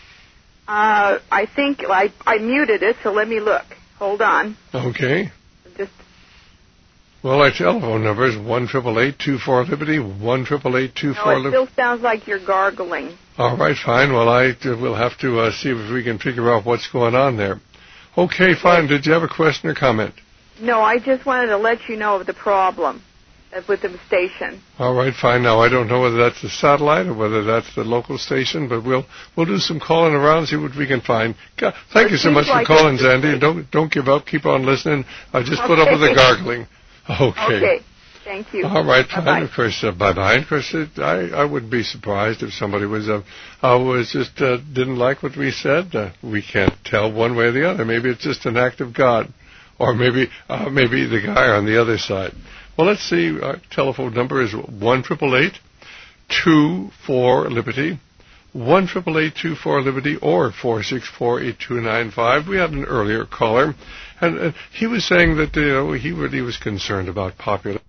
Uh, I think I I muted it, so let me look. Hold on. Okay. Just. Well, our telephone number is one triple eight two four Liberty, one triple eight two four Liberty. No, it still sounds like you're gargling. All right, fine. Well, I uh, will have to uh, see if we can figure out what's going on there. Okay, fine. Did you have a question or comment? No, I just wanted to let you know of the problem with the station. All right, fine. Now, I don't know whether that's the satellite or whether that's the local station, but we'll we'll do some calling around, see what we can find. God, thank you so much for calling, Zandy. And don't don't give up. Keep on listening. I just okay. put up with the gargling. Okay. Okay. Thank you. All right, bye-bye. Of course, uh, bye-bye. Of course, it, I, I wouldn't be surprised if somebody was uh, uh, was just uh, didn't like what we said. Uh, we can't tell one way or the other. Maybe it's just an act of God, or maybe uh, maybe the guy on the other side. Well, let's see. Our telephone number is one triple eight two four Liberty, one triple eight two four Liberty, or four six four eight two nine five. We had an earlier caller, and uh, he was saying that you know he really was concerned about population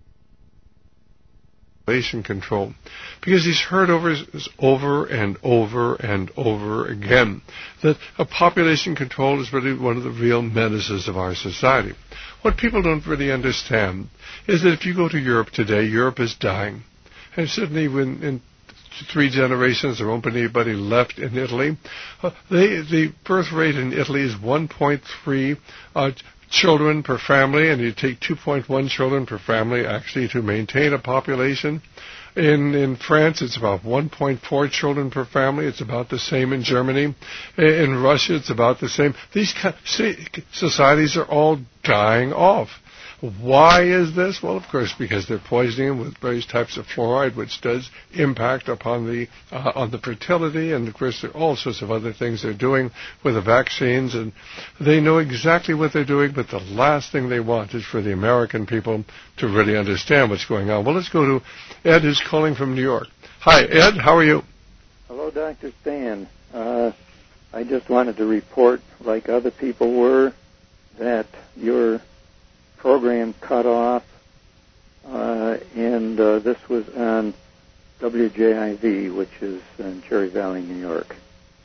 control, because he's heard over, over and over and over again that a population control is really one of the real menaces of our society. What people don't really understand is that if you go to Europe today, Europe is dying. And certainly when in three generations there won't be anybody left in Italy, uh, they, the birth rate in Italy is one point three uh, children per family, and you take two point one children per family actually to maintain a population. In in France, it's about one point four children per family. It's about the same in Germany. In Russia, it's about the same. These societies are all dying off. Why is this? Well, of course, because they're poisoning them with various types of fluoride, which does impact upon the uh, on the fertility, and of course, there are all sorts of other things they're doing with the vaccines, and they know exactly what they're doing. But the last thing they want is for the American people to really understand what's going on. Well, let's go to Ed, who's calling from New York. Hi, Ed. How are you? Hello, Doctor Stan. Uh, I just wanted to report, like other people were, that your program cut off, uh, and uh, this was on W J I V, which is in Cherry Valley, New York.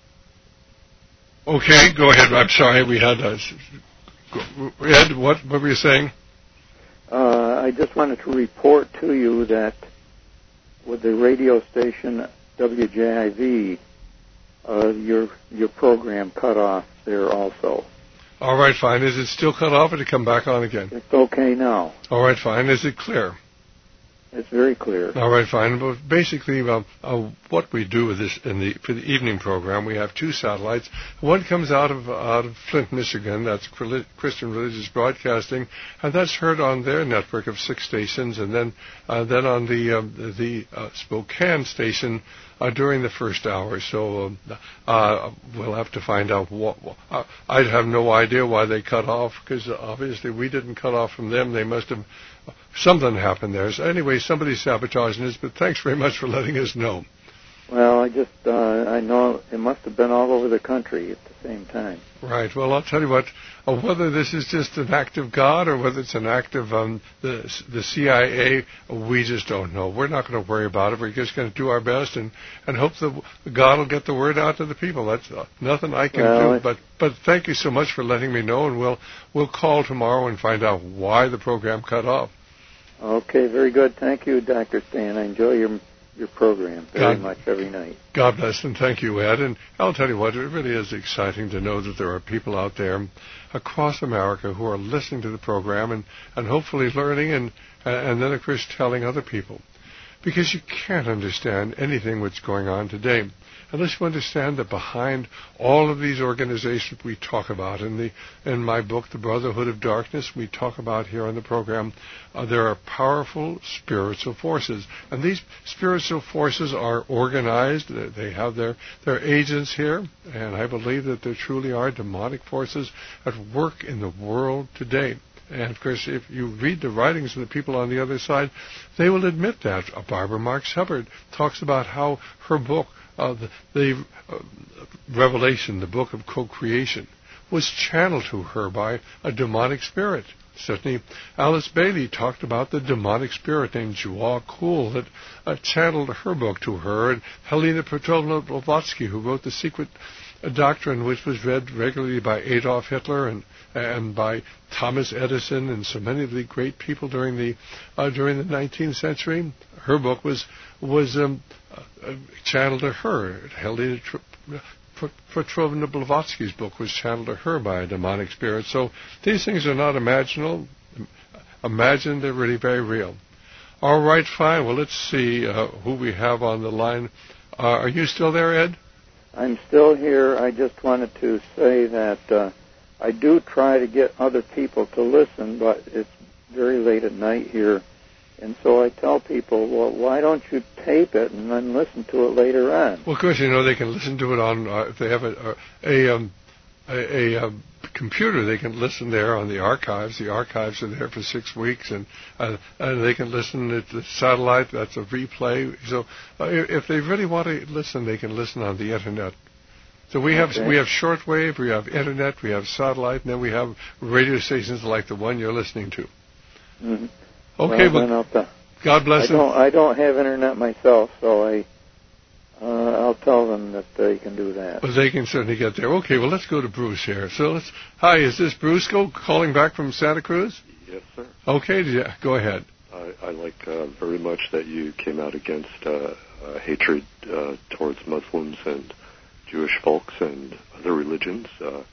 Okay, go ahead. I'm sorry, we had uh, Ed. What what were you saying? Uh, I just wanted to report to you that with the radio station W J I V, uh, your your program cut off there also. All right, fine. Is it still cut off, or did it come back on again? It's okay now. All right, fine. Is it clear? It's very clear. All right, fine. But basically, uh, uh, what we do with this in the for the evening program, we have two satellites. One comes out of out of Flint, Michigan. That's Christian Religious Broadcasting, and that's heard on their network of six stations, and then uh, then on the um, the uh, Spokane station uh, during the first hour. So um, uh, we'll have to find out what. Uh, I have no idea why they cut off, because obviously we didn't cut off from them. They must have. Something happened there. So anyway, somebody's sabotaging this, but thanks very much for letting us know. Well, I just, uh, I know it must have been all over the country at the same time. Right. Well, I'll tell you what, uh, whether this is just an act of God or whether it's an act of um, the, the C I A, we just don't know. We're not going to worry about it. We're just going to do our best and, and hope that God will get the word out to the people. That's uh, nothing I can well, do. But but thank you so much for letting me know, and we'll we'll call tomorrow and find out why the program cut off. Okay, very good. Thank you, Doctor Stan. I enjoy your your program very God, much every night. God bless, and thank you, Ed. And I'll tell you what, it really is exciting to know that there are people out there across America who are listening to the program and, and hopefully learning and, and then, of course, telling other people. Because you can't understand anything that's going on today unless you understand that behind all of these organizations we talk about in the in my book, The Brotherhood of Darkness, we talk about here on the program, uh, there are powerful spiritual forces. And these spiritual forces are organized. They have their, their agents here. And I believe that there truly are demonic forces at work in the world today. And, of course, if you read the writings of the people on the other side, they will admit that. Uh, Barbara Marx Hubbard talks about how her book, uh, the, the uh, Revelation, the book of co-creation, was channeled to her by a demonic spirit. Certainly, Alice Bailey talked about the demonic spirit named Joa Cool that uh, channeled her book to her. And Helena Petrovna Blavatsky, who wrote The Secret Doctrine, which was read regularly by Adolf Hitler and and by Thomas Edison and so many of the great people during the uh, during the nineteenth century. Her book was was um, uh, channeled to her. Helena Petrovna Blavatsky's book was channeled to her by a demonic spirit. So these things are not imaginal. Imagine they're really very real. All right, fine. Well, let's see uh, who we have on the line. Uh, are you still there, Ed? I'm still here. I just wanted to say that uh, I do try to get other people to listen, but it's very late at night here. And so I tell people, well, why don't you tape it and then listen to it later on? Well, of course, you know, they can listen to it on, uh, if they have a, a, um, a, a, a computer, they can listen there on the archives. The archives are there for six weeks, and uh, and they can listen at the satellite. That's a replay. So uh, if they really want to listen, they can listen on the Internet. So we have okay. we have shortwave, we have Internet, we have satellite, and then we have radio stations like the one you're listening to. Mm-hmm. Okay, well, well, t- God bless I don't, I don't have Internet myself, so I, uh, I'll tell them that they can do that. Well, they can certainly get there. Okay, well, let's go to Bruce here. So let's. Hi, is this Bruce go calling back from Santa Cruz? Yes, sir. Okay, yeah, go ahead. I, I like uh, very much that you came out against uh, uh, hatred uh, towards Muslims and Jewish folks and other religions. Uh,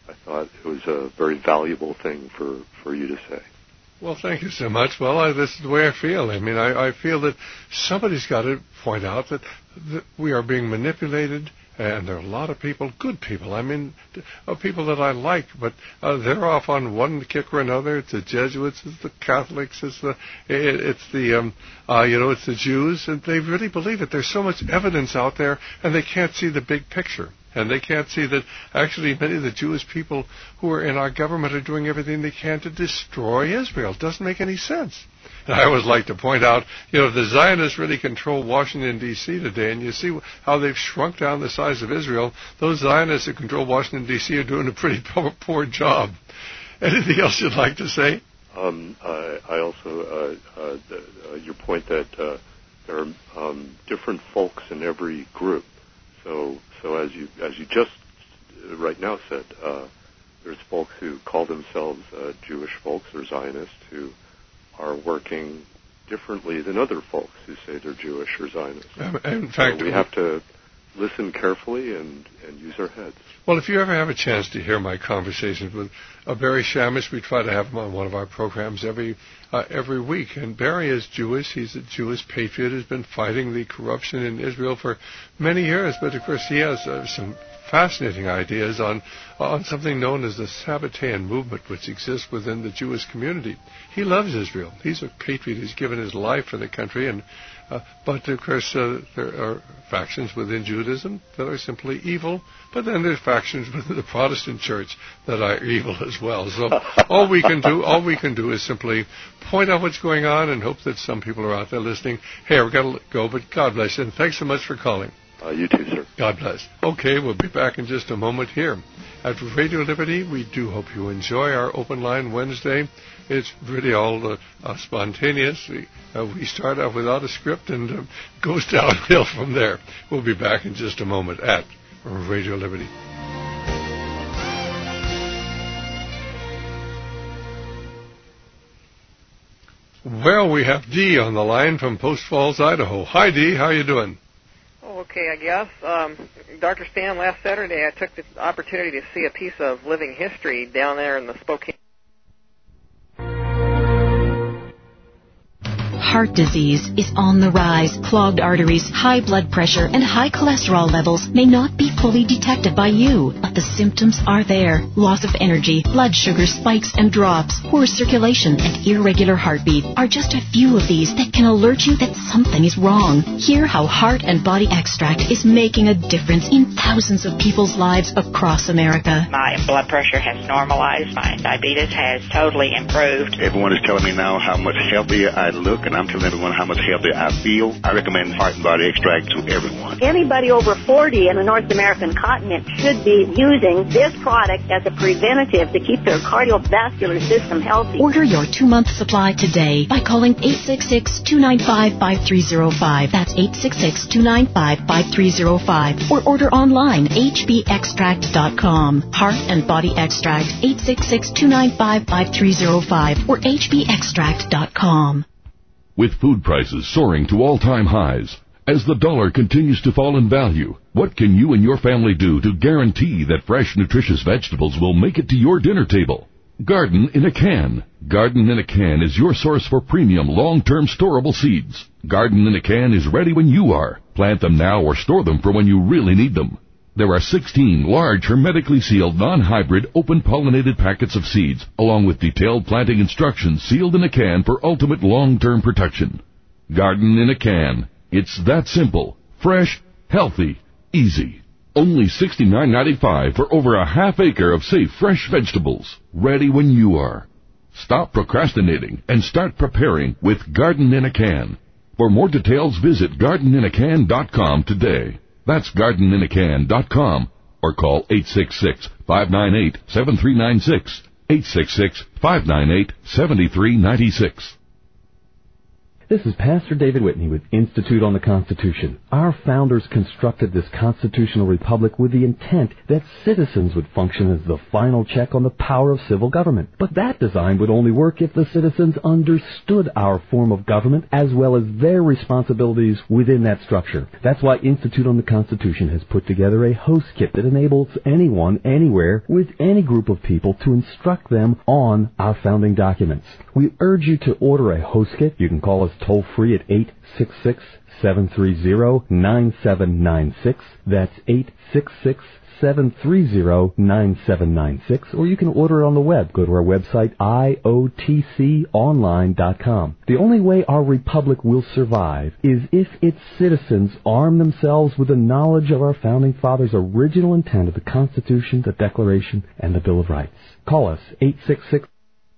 I thought it was a very valuable thing for, for you to say. Well, thank you so much. Well, I, this is the way I feel. I mean, I, I feel that somebody's got to point out that, that we are being manipulated, and there are a lot of people, good people, I mean, uh, people that I like, but uh, they're off on one kick or another. It's the Jesuits, it's the Catholics, it's the, it, it's the, um, uh, you know, it's the Jews, and they really believe it. There's so much evidence out there, and they can't see the big picture. And they can't see that actually many of the Jewish people who are in our government are doing everything they can to destroy Israel. It doesn't make any sense. And I always like to point out, you know, if the Zionists really control Washington, D C today, and you see how they've shrunk down the size of Israel, those Zionists that control Washington, D C are doing a pretty poor, poor job. Anything else you'd like to say? Um, I, I also, uh, uh, the, uh, your point that uh, there are um, different folks in every group. So, so as you as you just right now said, uh, there's folks who call themselves uh, Jewish folks or Zionists who are working differently than other folks who say they're Jewish or Zionist. Um, in fact, so we have to listen carefully and, and use our heads. Well, if you ever have a chance to hear my conversations with uh, Barry Shamish, we try to have him on one of our programs every uh, every week. And Barry is Jewish. He's a Jewish patriot who's been fighting the corruption in Israel for many years. But, of course, he has uh, some fascinating ideas on on something known as the Sabbatean movement, which exists within the Jewish community. He loves Israel. He's a patriot. He's given his life for the country. And uh, but, of course, uh, there are factions within Judaism that are simply evil. But then there's factions within the Protestant church that are evil as well. So all we can do, all we can do is simply point out what's going on and hope that some people are out there listening. Hey, we've got to go, but God bless you. And thanks so much for calling. Uh, you too, sir. God bless. Okay, we'll be back in just a moment here. At Radio Liberty, we do hope you enjoy our Open Line Wednesday. It's really all uh, uh, spontaneous. We, uh, we start off without a script and uh, goes downhill from there. We'll be back in just a moment at Radio Liberty. Well, we have Dee on the line from Post Falls, Idaho. Hi, Dee. How you doing? Okay, I guess. Um, Doctor Stan, last Saturday I took the opportunity to see a piece of living history down there in the Spokane. Heart disease is on the rise. Clogged arteries, high blood pressure, and high cholesterol levels may not be fully detected by you, but the symptoms are there. Loss of energy, blood sugar spikes and drops, poor circulation, and irregular heartbeat are just a few of these that can alert you that something is wrong. Hear how Heart and Body Extract is making a difference in thousands of people's lives across America. My blood pressure has normalized. My diabetes has totally improved. Everyone is telling me now how much healthier I look, and I'm telling everyone how much healthier I feel. I recommend Heart and Body Extract to everyone. Anybody over forty in the North American continent should be using this product as a preventative to keep their cardiovascular system healthy. Order your two-month supply today by calling eight six six, two nine five, five three zero five. That's eight six six, two nine five, five three zero five. Or order online, h b extract dot com. Heart and Body Extract, eight six six, two nine five, five three zero five or h b extract dot com. With food prices soaring to all-time highs, as the dollar continues to fall in value, what can you and your family do to guarantee that fresh, nutritious vegetables will make it to your dinner table? Garden in a Can. Garden in a Can is your source for premium, long-term storable seeds. Garden in a Can is ready when you are. Plant them now or store them for when you really need them. There are sixteen large, hermetically sealed, non-hybrid, open-pollinated packets of seeds, along with detailed planting instructions sealed in a can for ultimate long-term protection. Garden in a Can. It's that simple, fresh, healthy, easy. Only sixty-nine ninety-five for over a half acre of safe, fresh vegetables, ready when you are. Stop procrastinating and start preparing with Garden in a Can. For more details, visit garden in a can dot com today. That's garden in a can dot com or call eight six six, five nine eight, seven three nine six, eight six six, five nine eight, seven three nine six. This is Pastor David Whitney with Institute on the Constitution. Our founders constructed this constitutional republic with the intent that citizens would function as the final check on the power of civil government. But that design would only work if the citizens understood our form of government as well as their responsibilities within that structure. That's why Institute on the Constitution has put together a host kit that enables anyone, anywhere, with any group of people to instruct them on our founding documents. We urge you to order a host kit. You can call us toll free at eight six six, seven three zero, nine seven nine six. That's eight six six, seven three zero, nine seven nine six. Or you can order it on the web. Go to our website, I O T C online dot com. The only way our republic will survive is if its citizens arm themselves with the knowledge of our founding fathers' original intent of the Constitution, the Declaration, and the Bill of Rights. Call us, eight six six.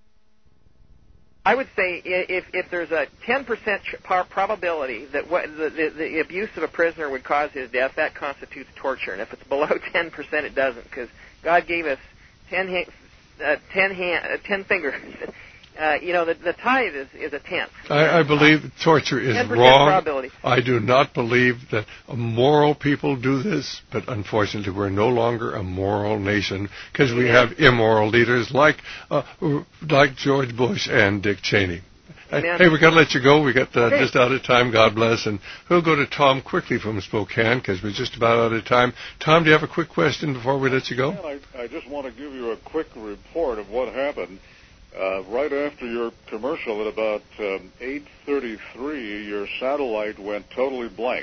I would say if if there's a ten percent probability that what the, the, the abuse of a prisoner would cause his death, that constitutes torture. And if it's below ten percent, it doesn't, because God gave us ten uh, ten hand, uh, ten fingers. Uh, you know, the, the tithe is, is a tenth. I, I believe torture is wrong. Probability. I do not believe that moral people do this, but unfortunately we're no longer a moral nation because we have immoral leaders like uh, like George Bush and Dick Cheney. Amen. Hey, we've got to let you go. We got uh, okay. just out of time. God bless. And we'll go to Tom quickly from Spokane because we're just about out of time. Tom, do you have a quick question before we let you go? Yeah, I, I just want to give you a quick report of what happened. Uh, right after your commercial at about um, eight thirty-three, your satellite went totally blank.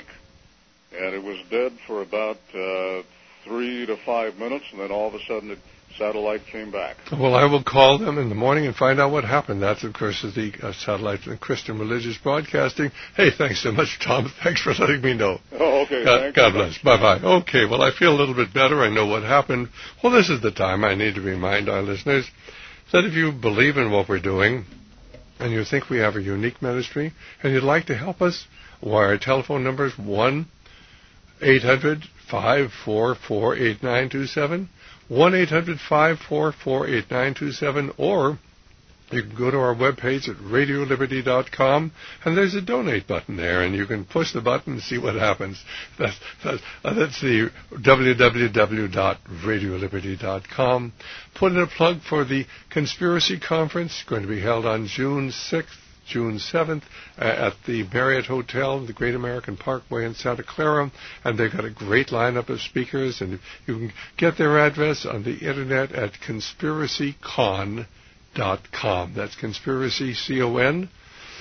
And it was dead for about uh, three to five minutes, and then all of a sudden the satellite came back. Well, I will call them in the morning and find out what happened. That, of course, is the uh, Satellite and Christian Religious Broadcasting. Hey, thanks so much, Tom. Thanks for letting me know. Oh, okay. God, God bless. Bye-bye. Okay, well, I feel a little bit better. I know what happened. Well, this is the time I need to remind our listeners that if you believe in what we're doing and you think we have a unique ministry and you'd like to help us, why our telephone number is one eight hundred, five four four, eight nine two seven, one eight hundred, five four four, eight nine two seven, or you can go to our webpage at radio liberty dot com, and there's a donate button there, and you can push the button and see what happens. That's, that's, uh, that's the w w w dot radio liberty dot com. Put in a plug for the Conspiracy Conference, going to be held on June sixth, June seventh, uh, at the Marriott Hotel, the Great American Parkway in Santa Clara, and they've got a great lineup of speakers, and you can get their address on the Internet at conspiracy con dot com. That's conspiracy, C O N,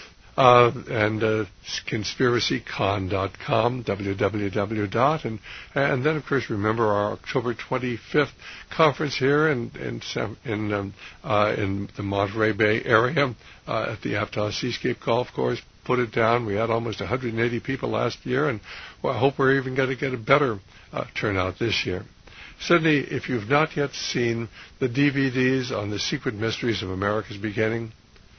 uh, and uh, conspiracy con dot com, w w w dot and and then of course remember our October twenty-fifth conference here in in in, um, uh, in the Monterey Bay area uh, at the Aptos Seascape Golf Course. Put it down. We had almost one hundred eighty people last year, and well, I hope we're even going to get a better uh, turnout this year. Certainly, if you've not yet seen the D V Ds on the Secret Mysteries of America's Beginning,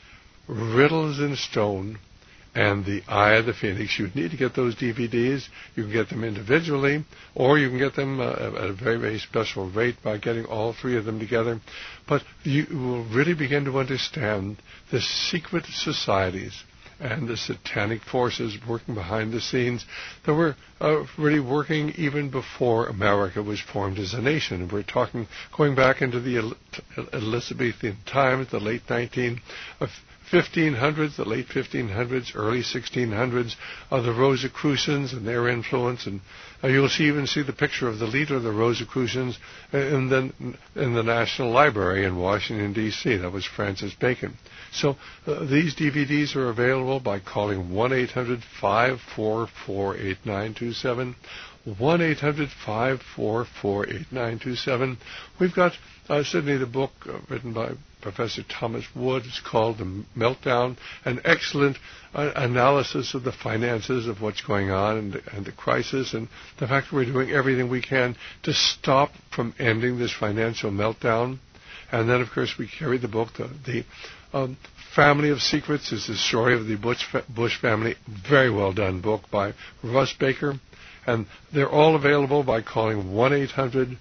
Riddles in Stone, and The Eye of the Phoenix, you need to get those D V Ds. You can get them individually, or you can get them uh, at a very, very special rate by getting all three of them together. But you will really begin to understand the secret societies and the satanic forces working behind the scenes that were uh, really working even before America was formed as a nation. And we're talking going back into the El- Elizabethan times, the late nineteen fifteen hundreds, the late fifteen hundreds, early sixteen hundreds, uh, the Rosicrucians and their influence. And uh, you'll see, even see the picture of the leader of the Rosicrucians in the, in the National Library in Washington, D C That was Francis Bacon. So uh, these D V Ds are available by calling one eight hundred, five four four, eight nine two seven, one eight hundred, five four four, eight nine two seven. We've got, uh, Sydney, the book uh, written by Professor Thomas Wood. It's called The Meltdown, an excellent uh, analysis of the finances of what's going on and, and the crisis, and the fact that we're doing everything we can to stop from ending this financial meltdown. And then, of course, we carry the book, the, the um, Family of Secrets is the story of the Bush, Bush family. Very well done book by Russ Baker. And they're all available by calling one eight hundred,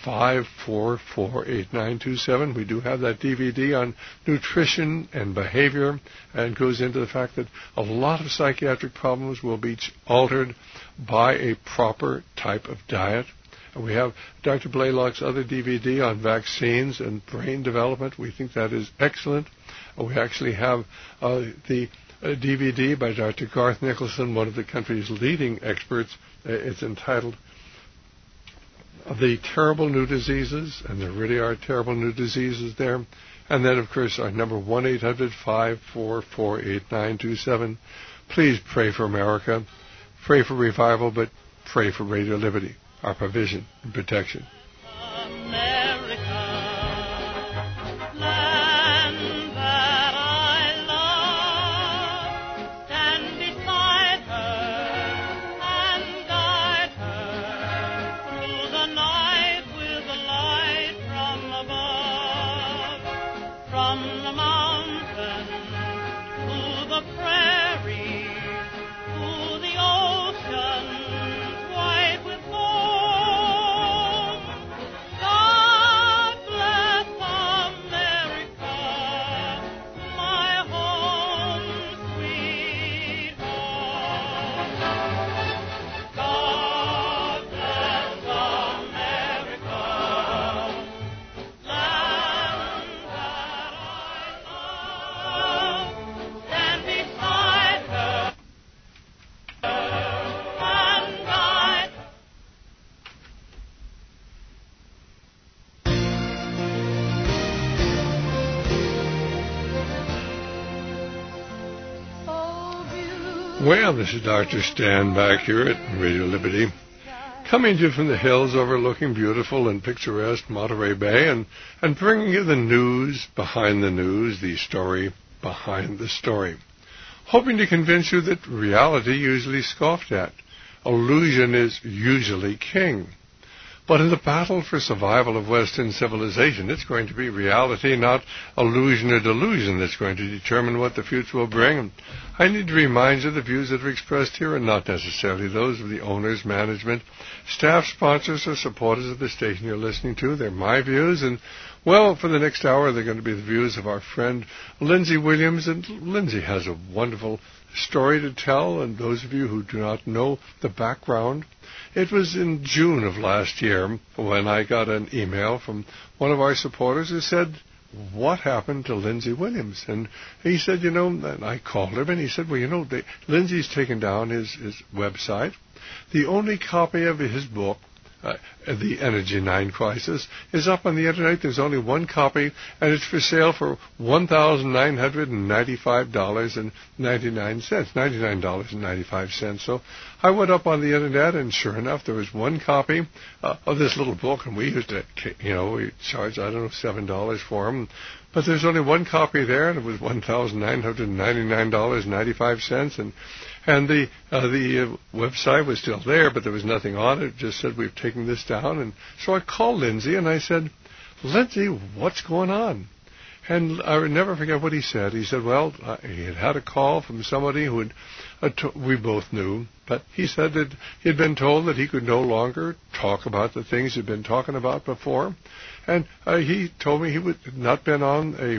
five four four, eight nine two seven. We do have that D V D on nutrition and behavior, and goes into the fact that a lot of psychiatric problems will be altered by a proper type of diet. And we have Doctor Blaylock's other D V D on vaccines and brain development. We think that is excellent. We actually have uh, the uh, D V D by Doctor Garth Nicholson, one of the country's leading experts. Uh, it's entitled The Terrible New Diseases, and there really are terrible new diseases there. And then, of course, our number one eight hundred, five four four, eight nine two seven. Please pray for America. Pray for revival, but pray for Radio Liberty, our provision and protection. Well, this is Doctor Stan back here at Radio Liberty, coming to you from the hills overlooking beautiful and picturesque Monterey Bay, and, and bringing you the news behind the news, the story behind the story. Hoping to convince you that reality usually scoffed at. Illusion is usually king. But in the battle for survival of Western civilization, it's going to be reality, not illusion or delusion, that's going to determine what the future will bring. And I need to remind you the views that are expressed here are not necessarily those of the owners, management, staff, sponsors, or supporters of the station you're listening to. They're my views, and, well, for the next hour, they're going to be the views of our friend Lindsay Williams. And Lindsay has a wonderful story to tell, and those of you who do not know the background, it was in June of last year when I got an email from one of our supporters who said, what happened to Lindsay Williams? And he said, you know, and I called him, and he said, well, you know, they, Lindsay's taken down his, his website. The only copy of his book, Uh, the Energy Nine Crisis, is up on the Internet. There's only one copy, and it's for sale for one thousand nine hundred ninety-five dollars and ninety-nine cents, ninety-nine dollars and ninety-five cents. So I went up on the Internet, and sure enough, there was one copy uh, of this little book, and we used to, you know, we charged, I don't know, seven dollars for them. But there's only one copy there, and it was one thousand nine hundred ninety-nine dollars and ninety-five cents, and And the uh, the uh, website was still there, but there was nothing on it. It just said, we've taken this down. And so I called Lindsay, and I said, Lindsay, what's going on? And I would never forget what he said. He said, well, uh, he had had a call from somebody who had, uh, t- we both knew, but he said that he had been told that he could no longer talk about the things he'd been talking about before. And uh, he told me he had not been on a,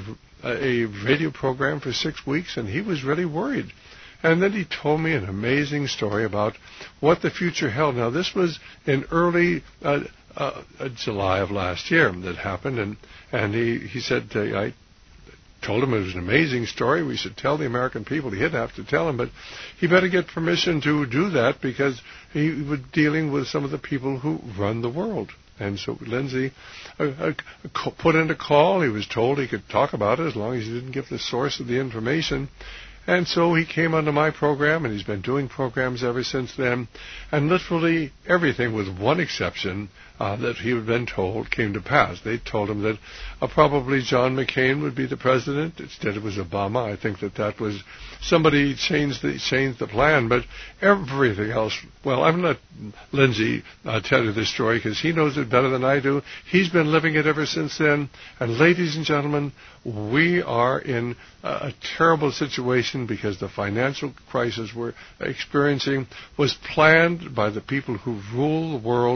a radio program for six weeks, and he was really worried. And then he told me an amazing story about what the future held. Now, this was in early uh, uh, July of last year that happened, and, and he, he said, uh, I told him it was an amazing story. We should tell the American people. He didn't have to tell them, but he better get permission to do that because he was dealing with some of the people who run the world. And so Lindsay uh, uh, put in a call. He was told he could talk about it as long as he didn't give the source of the information. And so he came onto my program, and he's been doing programs ever since then. And literally everything, with one exception, uh, that he had been told came to pass. They told him that uh, probably John McCain would be the president. Instead, it was Obama. I think that that was somebody changed the changed the plan. But everything else, well, I'm going to let Lindsay uh, tell you this story because he knows it better than I do. He's been living it ever since then. And ladies and gentlemen, we are in a terrible situation because the financial crisis we're experiencing was planned by the people who rule the world,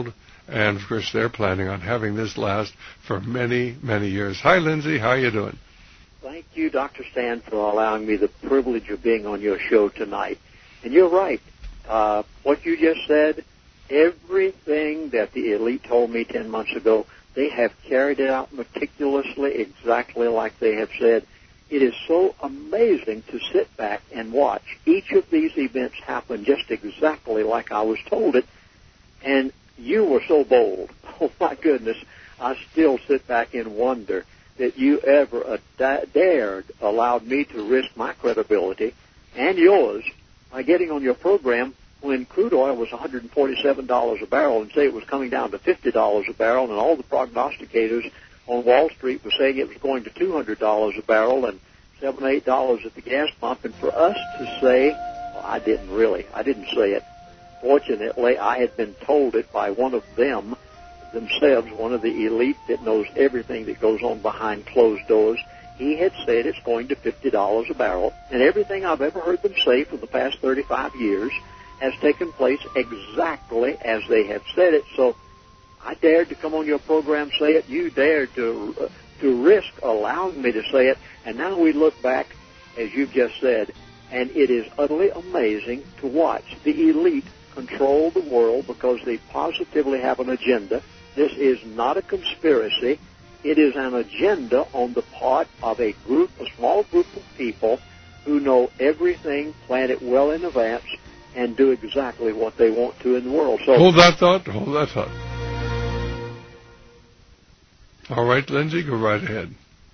And, of course, they're planning on having this last for many, many years. Hi, Lindsay. How you doing? Thank you, Doctor Stan, for allowing me the privilege of being on your show tonight. And you're right. Uh, what you just said, everything that the elite told me ten months ago, they have carried it out meticulously, exactly like they have said. It is so amazing to sit back and watch each of these events happen just exactly like I was told it. And you were so bold. Oh, my goodness. I still sit back and wonder that you ever uh, dared, allowed me to risk my credibility and yours by getting on your program when crude oil was one hundred forty-seven dollars a barrel and say it was coming down to fifty dollars a barrel, and all the prognosticators on Wall Street were saying it was going to two hundred dollars a barrel and seven dollars, eight dollars at the gas pump. And for us to say, well, I didn't really, I didn't say it. Fortunately, I had been told it by one of them themselves, one of the elite that knows everything that goes on behind closed doors. He had said it's going to fifty dollars a barrel, and everything I've ever heard them say for the past thirty-five years has taken place exactly as they have said it. So I dared to come on your program, say it. You dared to uh, to risk allowing me to say it. And now we look back, as you've just said, and it is utterly amazing to watch the elite control the world because they positively have an agenda. This is not a conspiracy. It is an agenda on the part of a group, a small group of people who know everything, plan it well in advance, and do exactly what they want to in the world. So hold that thought. Hold that thought. All right, Lindsay, go right ahead.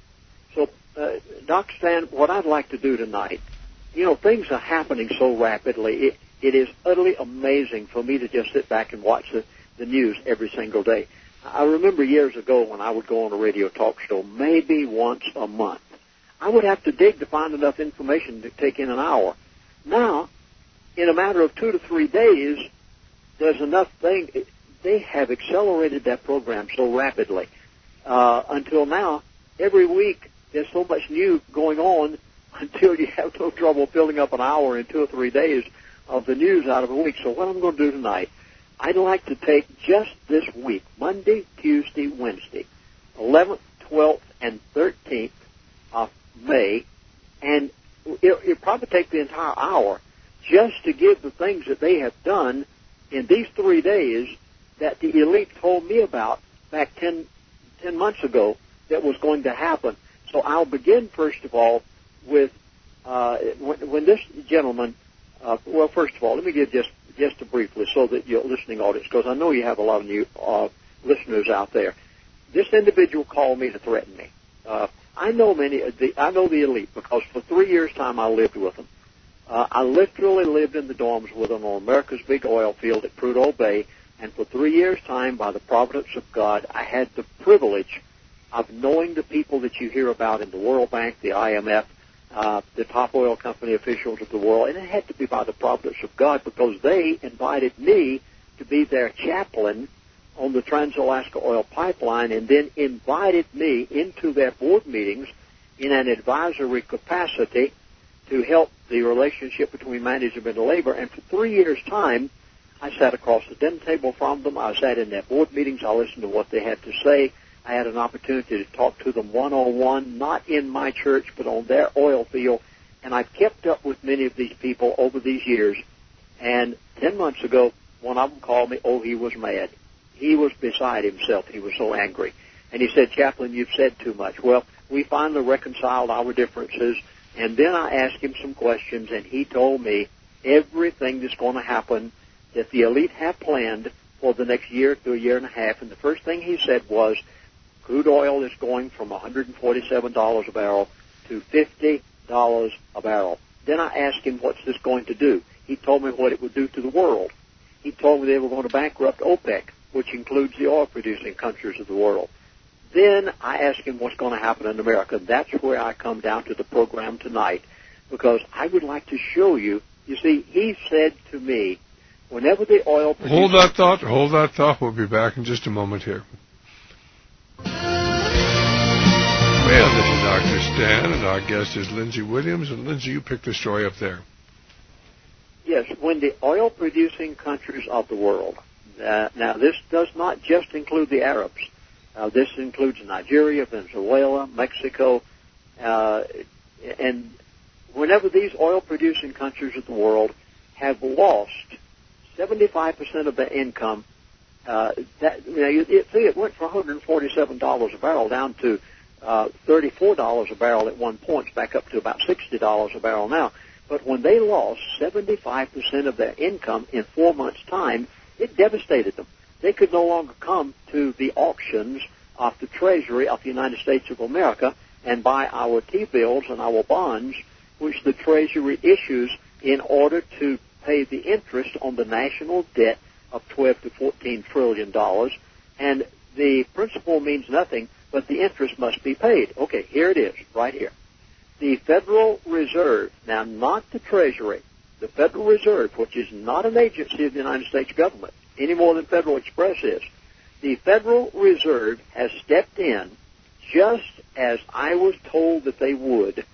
So, uh, Doctor Stan, what I'd like to do tonight, you know, things are happening so rapidly. It, it is utterly amazing for me to just sit back and watch the, the news every single day. I remember years ago when I would go on a radio talk show, maybe once a month. I would have to dig to find enough information to take in an hour. Now, in a matter of two to three days, there's enough thing. They have accelerated that program so rapidly. Uh, until now, every week there's so much new going on until you have no trouble filling up an hour in two or three days of the news out of a week. So what I'm going to do tonight, I'd like to take just this week, Monday, Tuesday, Wednesday, eleventh, twelfth, and thirteenth of May, and it'll, it'll probably take the entire hour just to give the things that they have done in these three days that the elite told me about back ten, ten months ago that was going to happen. So I'll begin, first of all, with uh, when, when this gentleman, uh, well, first of all, let me give just just a briefly so that your listening audience, because I know you have a lot of new uh, listeners out there. This individual called me to threaten me. Uh, I know many. The, I know the elite because for three years' time I lived with them. Uh, I literally lived in the dorms with them on America's big oil field at Prudhoe Bay, and for three years' time, by the providence of God, I had the privilege of knowing the people that you hear about in the World Bank, the I M F, uh, the top oil company officials of the world, and it had to be by the providence of God because they invited me to be their chaplain on the Trans-Alaska Oil Pipeline and then invited me into their board meetings in an advisory capacity to help the relationship between management and labor. And for three years' time, I sat across the dinner table from them. I sat in their board meetings. I listened to what they had to say. I had an opportunity to talk to them one-on-one, not in my church, but on their oil field. And I've kept up with many of these people over these years. And ten months ago, one of them called me. Oh, he was mad. He was beside himself. He was so angry. And he said, Chaplain, you've said too much. Well, we finally reconciled our differences. And then I asked him some questions, and he told me everything that's going to happen that the elite have planned for the next year to a year and a half. And the first thing he said was, crude oil is going from one hundred forty-seven dollars a barrel to fifty dollars a barrel. Then I asked him, what's this going to do? He told me what it would do to the world. He told me they were going to bankrupt OPEC, which includes the oil-producing countries of the world. Then I asked him what's going to happen in America. That's where I come down to the program tonight, because I would like to show you. You see, he said to me, whenever the oil... Hold that thought. Hold that thought. We'll be back in just a moment here. Well, this is Doctor Stan, and our guest is Lindsay Williams. And, Lindsay, you picked the story up there. Yes, when the oil-producing countries of the world Uh, now, this does not just include the Arabs. Uh, this includes Nigeria, Venezuela, Mexico, uh, and whenever these oil-producing countries of the world have lost seventy-five percent of their income, uh, that you know, you, you see, it went from one hundred forty-seven dollars a barrel down to uh, thirty-four dollars a barrel at one point, back up to about sixty dollars a barrel now. But when they lost seventy-five percent of their income in four months' time, it devastated them. They could no longer come to the auctions of the Treasury of the United States of America and buy our T-bills and our bonds, which the Treasury issues in order to pay the interest on the national debt of twelve to fourteen trillion dollars. And the principal means nothing, but the interest must be paid. Okay, here it is, right here. The Federal Reserve, now not the Treasury, the Federal Reserve, which is not an agency of the United States government, any more than Federal Express is, the Federal Reserve has stepped in just as I was told that they would.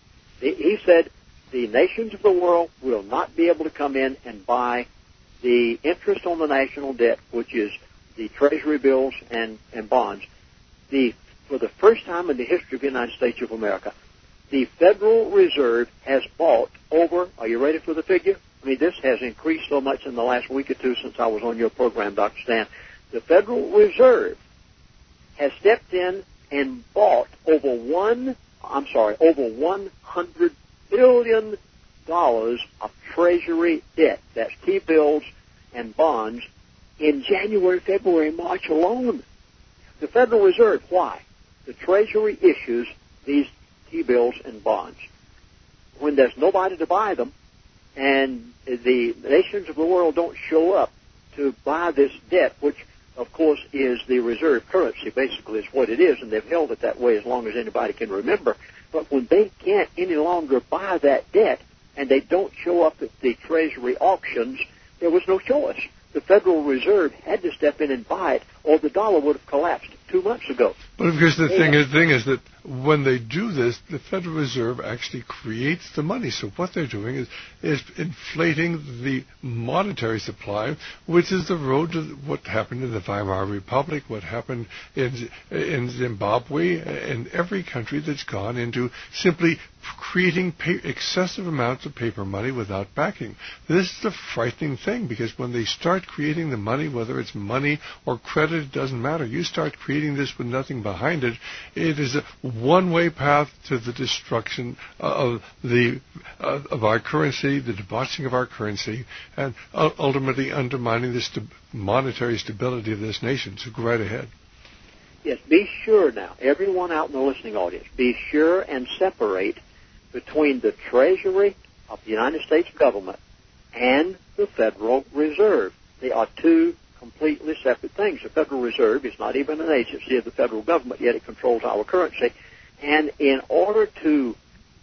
He said the nations of the world will not be able to come in and buy the interest on the national debt, which is the Treasury bills and, and bonds. The, for the first time in the history of the United States of America, the Federal Reserve has bought over, are you ready for the figure? I mean, this has increased so much in the last week or two since I was on your program, Doctor Stan. The Federal Reserve has stepped in and bought over one, I'm sorry, over one hundred billion dollars of Treasury debt. That's T-bills and bonds in January, February, March alone. The Federal Reserve, why? The Treasury issues these T-bills and bonds. When there's nobody to buy them, and the nations of the world don't show up to buy this debt, which, of course, is the reserve currency, basically is what it is, and they've held it that way as long as anybody can remember. But when they can't any longer buy that debt, and they don't show up at the Treasury auctions, there was no choice. The Federal Reserve had to step in and buy it, or the dollar would have collapsed two months ago. But because the thing is, thing is that when they do this, the Federal Reserve actually creates the money. So what they're doing is, is inflating the monetary supply, which is the road to what happened in the Weimar Republic, what happened in, in Zimbabwe, and every country that's gone into simply creating pay, excessive amounts of paper money without backing. This is a frightening thing, because when they start creating the money, whether it's money or credit, it doesn't matter. You start creating this with nothing behind it, it is a one-way path to the destruction of the uh, of our currency, the debauching of our currency, and uh, ultimately undermining the st- monetary stability of this nation. So go right ahead. Yes, be sure now, everyone out in the listening audience, be sure and separate between the Treasury of the United States government and the Federal Reserve. They are two completely separate things. The Federal Reserve is not even an agency of the federal government, yet it controls our currency. And in order to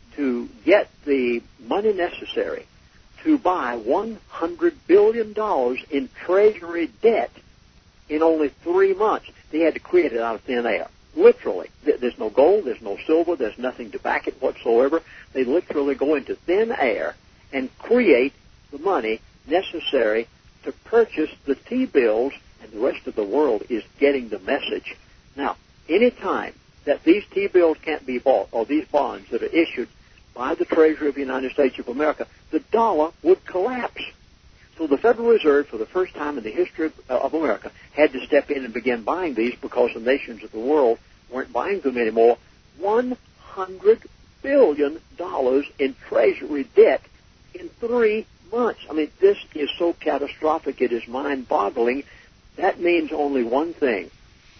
to get the money necessary to buy one hundred billion dollars in Treasury debt in only three months, they had to create it out of thin air. Literally. There's no gold, there's no silver, there's nothing to back it whatsoever. They literally go into thin air and create the money necessary to purchase the T-bills, and the rest of the world is getting the message. Now, any time that these T-bills can't be bought, or these bonds that are issued by the Treasury of the United States of America, the dollar would collapse. So the Federal Reserve, for the first time in the history of, uh, of America, had to step in and begin buying these because the nations of the world weren't buying them anymore. one hundred billion dollars in Treasury debt in three months. I mean, this is so catastrophic, it is mind-boggling. That means only one thing.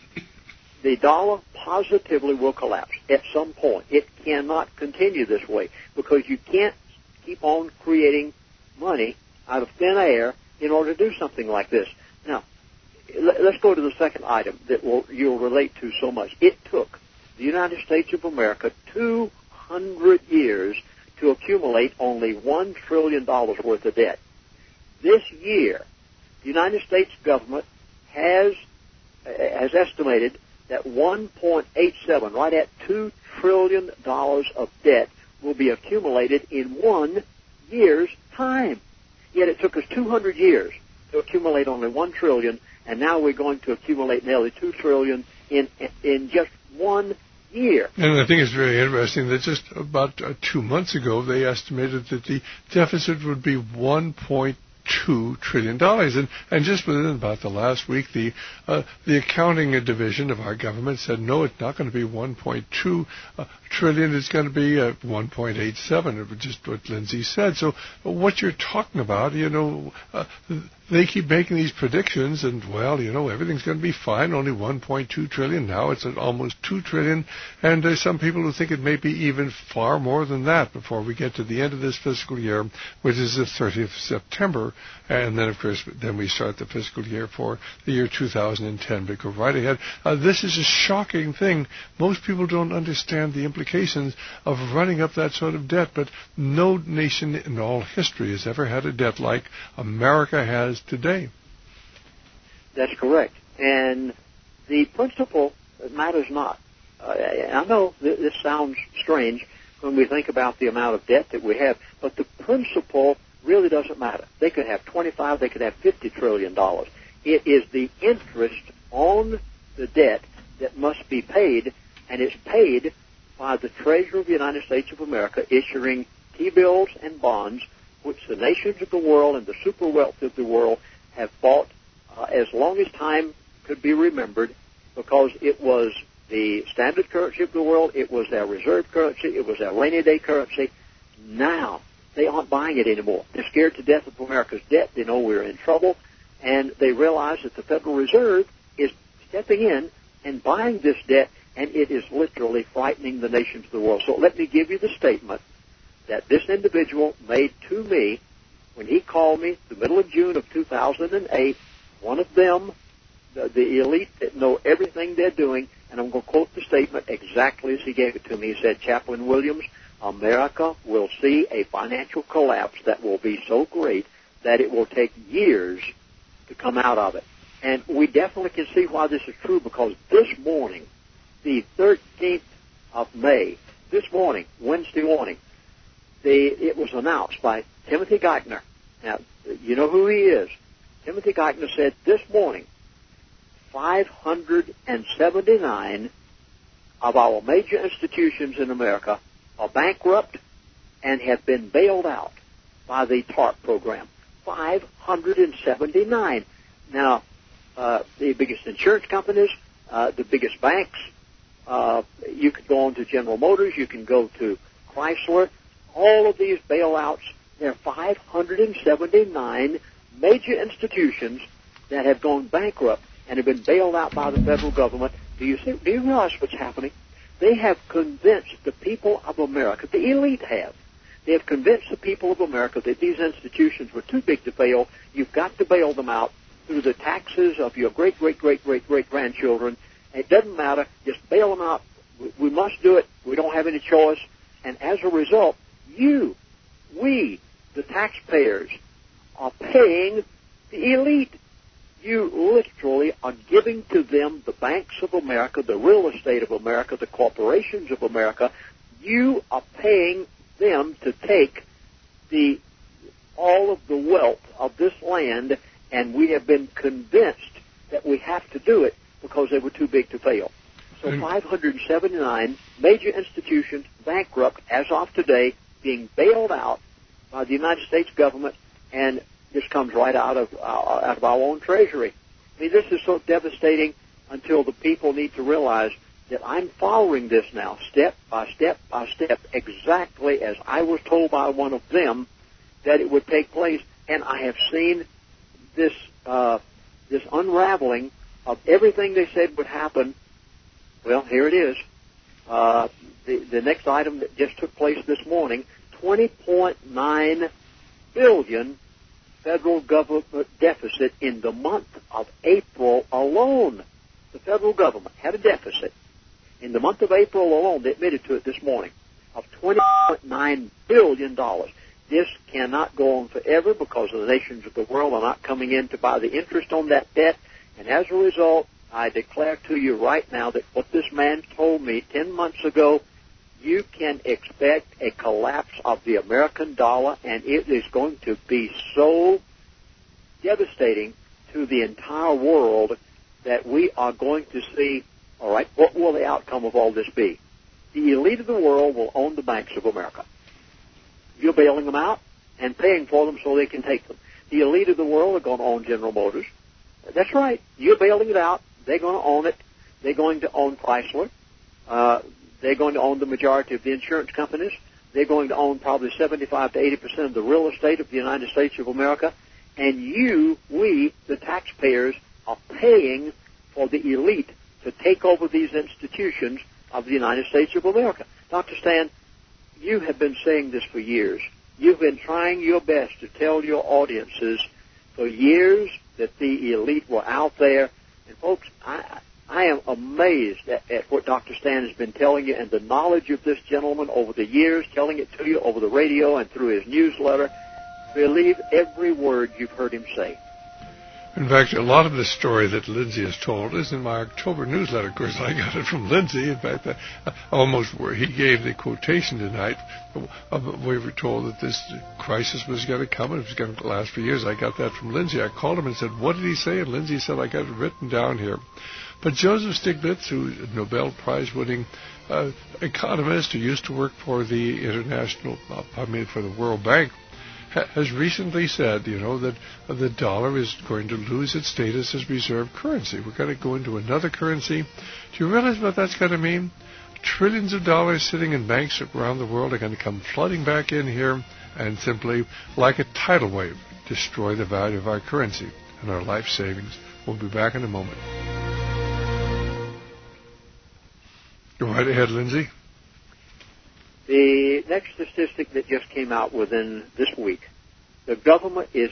The dollar positively will collapse at some point. It cannot continue this way because you can't keep on creating money out of thin air in order to do something like this. Now, let's go to the second item that will, you'll relate to so much. It took the United States of America two hundred years to accumulate only one trillion dollars worth of debt. This year, the United States government has has estimated that one point eight seven, right at two trillion dollars of debt, will be accumulated in one year's time. Yet it took us two hundred years to accumulate only one trillion, and now we're going to accumulate nearly two trillion in in just one year. And I think it's very interesting that just about uh, two months ago they estimated that the deficit would be one point two trillion dollars, and and just within about the last week, the uh, the accounting division of our government said no, it's not going to be one point two uh, trillion. It's going to be uh, one point eight seven. It was just what Lindsay said. So uh, what you're talking about, you know, uh, they keep making these predictions, and well, you know, everything's going to be fine. Only one point two trillion. Now it's at almost two trillion, and there's some people who think it may be even far more than that before we get to the end of this fiscal year, which is the thirtieth of September. And then, of course, then we start the fiscal year for the year two thousand ten. But go right ahead. Uh, this is a shocking thing. Most people don't understand the implications of running up that sort of debt, but no nation in all history has ever had a debt like America has today. That's correct. And the principle matters not. Uh, I know th- this sounds strange when we think about the amount of debt that we have, but the principle really doesn't matter. They could have twenty-five, they could have fifty trillion dollars. It is the interest on the debt that must be paid, and it's paid by the Treasury of the United States of America issuing T-bills and bonds, which the nations of the world and the super wealth of the world have bought uh, as long as time could be remembered, because it was the standard currency of the world, it was their reserve currency, it was their rainy day currency. Now, they aren't buying it anymore. They're scared to death of America's debt. They know we're in trouble. And they realize that the Federal Reserve is stepping in and buying this debt, and it is literally frightening the nations of the world. So let me give you the statement that this individual made to me when he called me the middle of June of two thousand eight, one of them, the, the elite that know everything they're doing, and I'm going to quote the statement exactly as he gave it to me. He said, Chaplain Williams, America will see a financial collapse that will be so great that it will take years to come out of it. And we definitely can see why this is true, because this morning, the thirteenth of May, this morning, Wednesday morning, the, it was announced by Timothy Geithner. Now, you know who he is. Timothy Geithner said this morning, five hundred seventy-nine of our major institutions in America are bankrupt and have been bailed out by the TARP program. five hundred seventy-nine. Now, uh, the biggest insurance companies, uh, the biggest banks, uh, you could go on to General Motors, you can go to Chrysler, all of these bailouts, there are five hundred seventy-nine major institutions that have gone bankrupt and have been bailed out by the federal government. Do you see, do you realize what's happening? They have convinced the people of America, the elite have, they have convinced the people of America that these institutions were too big to fail. You've got to bail them out through the taxes of your great, great, great, great, great grandchildren. It doesn't matter. Just bail them out. We must do it. We don't have any choice. And as a result, you, we, the taxpayers, are paying the elite. You literally are giving to them the banks of America, the real estate of America, the corporations of America. You are paying them to take the all of the wealth of this land, and we have been convinced that we have to do it because they were too big to fail. So five hundred seventy-nine major institutions bankrupt as of today, being bailed out by the United States government, and this comes right out of uh, out of our own treasury. I mean, this is so devastating until the people need to realize that I'm following this now, step by step by step, exactly as I was told by one of them that it would take place, and I have seen this uh, this unraveling of everything they said would happen. Well, here it is. Uh, the, the next item that just took place this morning, twenty point nine billion dollars federal government deficit in the month of April alone. The federal government had a deficit in the month of April alone. They admitted to it this morning of twenty point nine billion dollars. This cannot go on forever because the nations of the world are not coming in to buy the interest on that debt. And as a result, I declare to you right now that what this man told me ten months ago, you can expect a collapse of the American dollar, and it is going to be so devastating to the entire world that we are going to see, all right, what will the outcome of all this be? The elite of the world will own the banks of America. You're bailing them out and paying for them so they can take them. The elite of the world are going to own General Motors. That's right. You're bailing it out. They're going to own it. They're going to own Chrysler. Uh, they're going to own the majority of the insurance companies. They're going to own probably seventy-five to eighty percent of the real estate of the United States of America. And you, we, the taxpayers, are paying for the elite to take over these institutions of the United States of America. Doctor Stan, you have been saying this for years. You've been trying your best to tell your audiences for years that the elite were out there. And folks, I, I am amazed at, at what Doctor Stan has been telling you and the knowledge of this gentleman over the years, telling it to you over the radio and through his newsletter. Believe every word you've heard him say. In fact, a lot of the story that Lindsay has told is in my October newsletter. Of course, I got it from Lindsay. In fact, I, almost where he gave the quotation tonight. We were told that this crisis was going to come and it was going to last for years. I got that from Lindsay. I called him and said, what did he say? And Lindsay said, I got it written down here. But Joseph Stiglitz, who's a Nobel Prize-winning uh, economist who used to work for the International, uh, I mean, for the World Bank, has recently said, you know, that the dollar is going to lose its status as reserve currency. We're going to go into another currency. Do you realize what that's going to mean? Trillions of dollars sitting in banks around the world are going to come flooding back in here and simply, like a tidal wave, destroy the value of our currency and our life savings. We'll be back in a moment. Go right ahead, Lindsay. The next statistic that just came out within this week, the government is...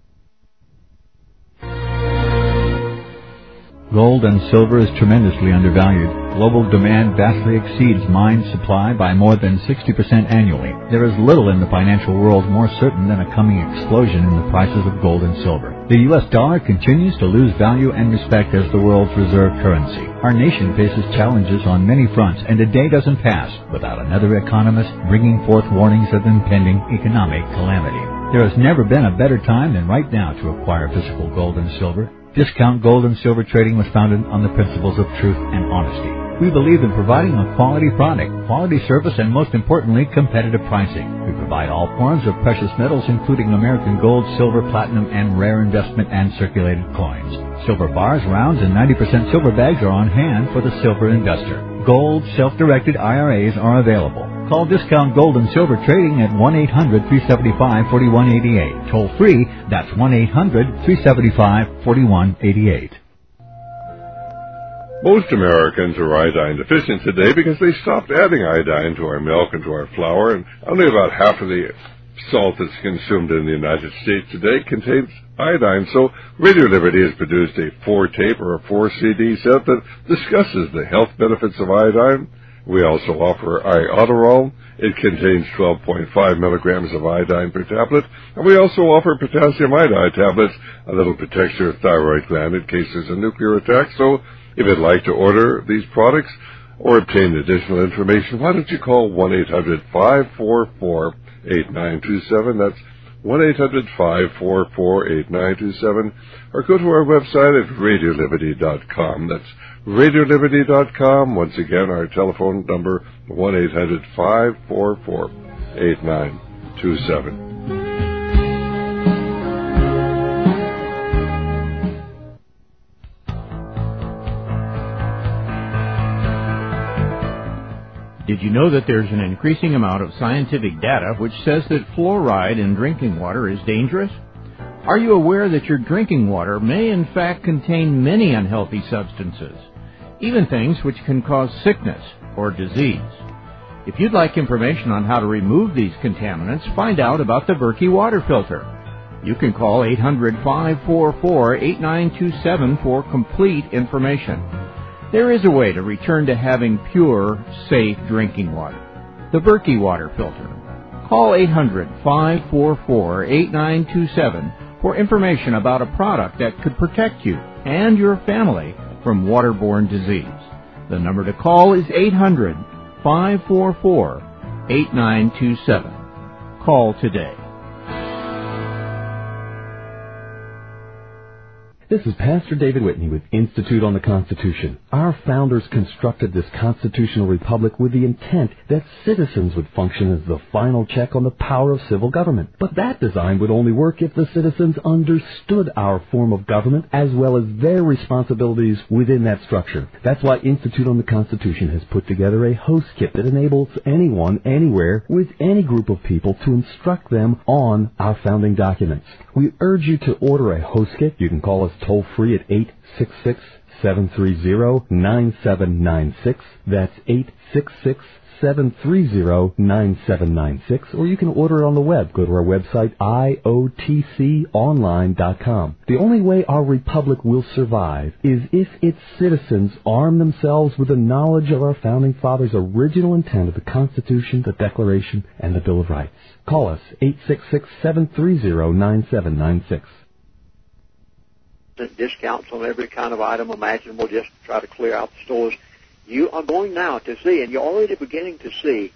Gold and silver is tremendously undervalued. Global demand vastly exceeds mine supply by more than sixty percent annually. There is little in the financial world more certain than a coming explosion in the prices of gold and silver. The U S dollar continues to lose value and respect as the world's reserve currency. Our nation faces challenges on many fronts, and a day doesn't pass without another economist bringing forth warnings of impending economic calamity. There has never been a better time than right now to acquire physical gold and silver. Discount Gold and Silver Trading was founded on the principles of truth and honesty. We believe in providing a quality product, quality service, and most importantly, competitive pricing. We provide all forms of precious metals, including American gold, silver, platinum, and rare investment and circulated coins. Silver bars, rounds, and ninety percent silver bags are on hand for the silver investor. Gold self-directed I R As are available. Call Discount Gold and Silver Trading at one eight hundred, three seven five, four one eight eight. Toll free, that's one eight hundred, three seven five, four one eight eight. Most Americans are iodine deficient today because they stopped adding iodine to our milk and to our flour, and only about half of the salt that's consumed in the United States today contains iodine. So Radio Liberty has produced a four-tape or a four-C D set that discusses the health benefits of iodine. We also offer Iodoral. It contains twelve point five milligrams of iodine per tablet. And we also offer potassium iodide tablets, a little protects your thyroid gland in case there's a nuclear attack. So if you'd like to order these products or obtain additional information, why don't you call one eight hundred, five four four, eight nine two seven. That's one eight hundred, five four four, eight nine two seven. Or go to our website at radio liberty dot com. That's radio liberty dot com. Once again, our telephone number, one eight hundred, five four four, eight nine two seven. Did you know that there's an increasing amount of scientific data which says that fluoride in drinking water is dangerous? Are you aware that your drinking water may in fact contain many unhealthy substances, even things which can cause sickness or disease? If you'd like information on how to remove these contaminants, find out about the Berkey water filter. You can call eight hundred, five four four, eight nine two seven for complete information. There is a way to return to having pure, safe drinking water. The Berkey water filter. Call eight hundred, five four four, eight nine two seven for information about a product that could protect you and your family from waterborne disease. The number to call is eight hundred, five four four, eight nine two seven. Call today. This is Pastor David Whitney with Institute on the Constitution. Our founders constructed this constitutional republic with the intent that citizens would function as the final check on the power of civil government. But that design would only work if the citizens understood our form of government as well as their responsibilities within that structure. That's why Institute on the Constitution has put together a host kit that enables anyone, anywhere, with any group of people to instruct them on our founding documents. We urge you to order a host kit. You can call us toll free at eight six six, seven three zero, nine seven nine six. That's eight six six, seven three zero, nine seven nine six. Or you can order it on the web. Go to our website, I O T C online dot com. The only way our republic will survive is if its citizens arm themselves with the knowledge of our founding fathers' original intent of the Constitution, the Declaration, and the Bill of Rights. Call us, eight six six, seven three zero, nine seven nine six. Discounts on every kind of item imaginable just to try to clear out the stores. You are going now to see, and you're already beginning to see,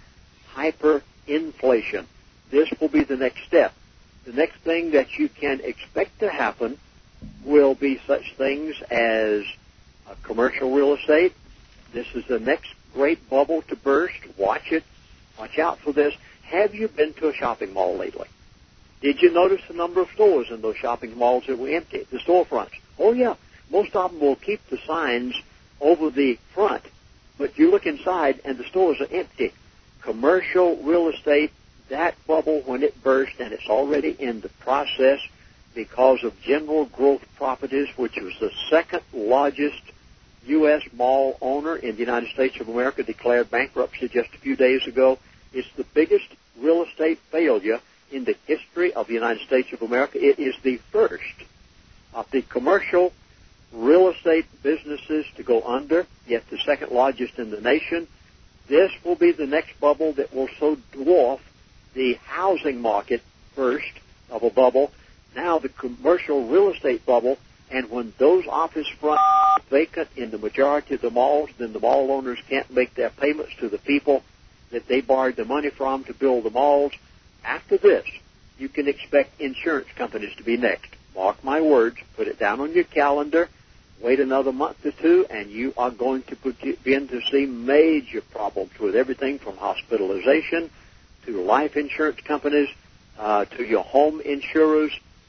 hyperinflation. This will be the next step. The next thing that you can expect to happen will be such things as uh, commercial real estate. This is the next great bubble to burst. Watch it. Watch out for this. Have you been to a shopping mall lately? Did you notice the number of stores in those shopping malls that were empty, the storefronts? Oh, yeah. Most of them will keep the signs over the front, but you look inside and the stores are empty. Commercial real estate, that bubble, when it burst, and it's already in the process because of General Growth Properties, which was the second largest U S mall owner in the United States of America, declared bankruptcy just a few days ago. It's the biggest real estate failure in the history of the United States of America. It is the first of the commercial real estate businesses to go under, yet the second largest in the nation. This will be the next bubble that will so dwarf the housing market first of a bubble, now the commercial real estate bubble, and when those office fronts are vacant in the majority of the malls, then the mall owners can't make their payments to the people that they borrowed the money from to build the malls. After this, you can expect insurance companies to be next. Mark my words, put it down on your calendar, wait another month or two, and you are going to begin to see major problems with everything from hospitalization to life insurance companies uh, to your home insurers.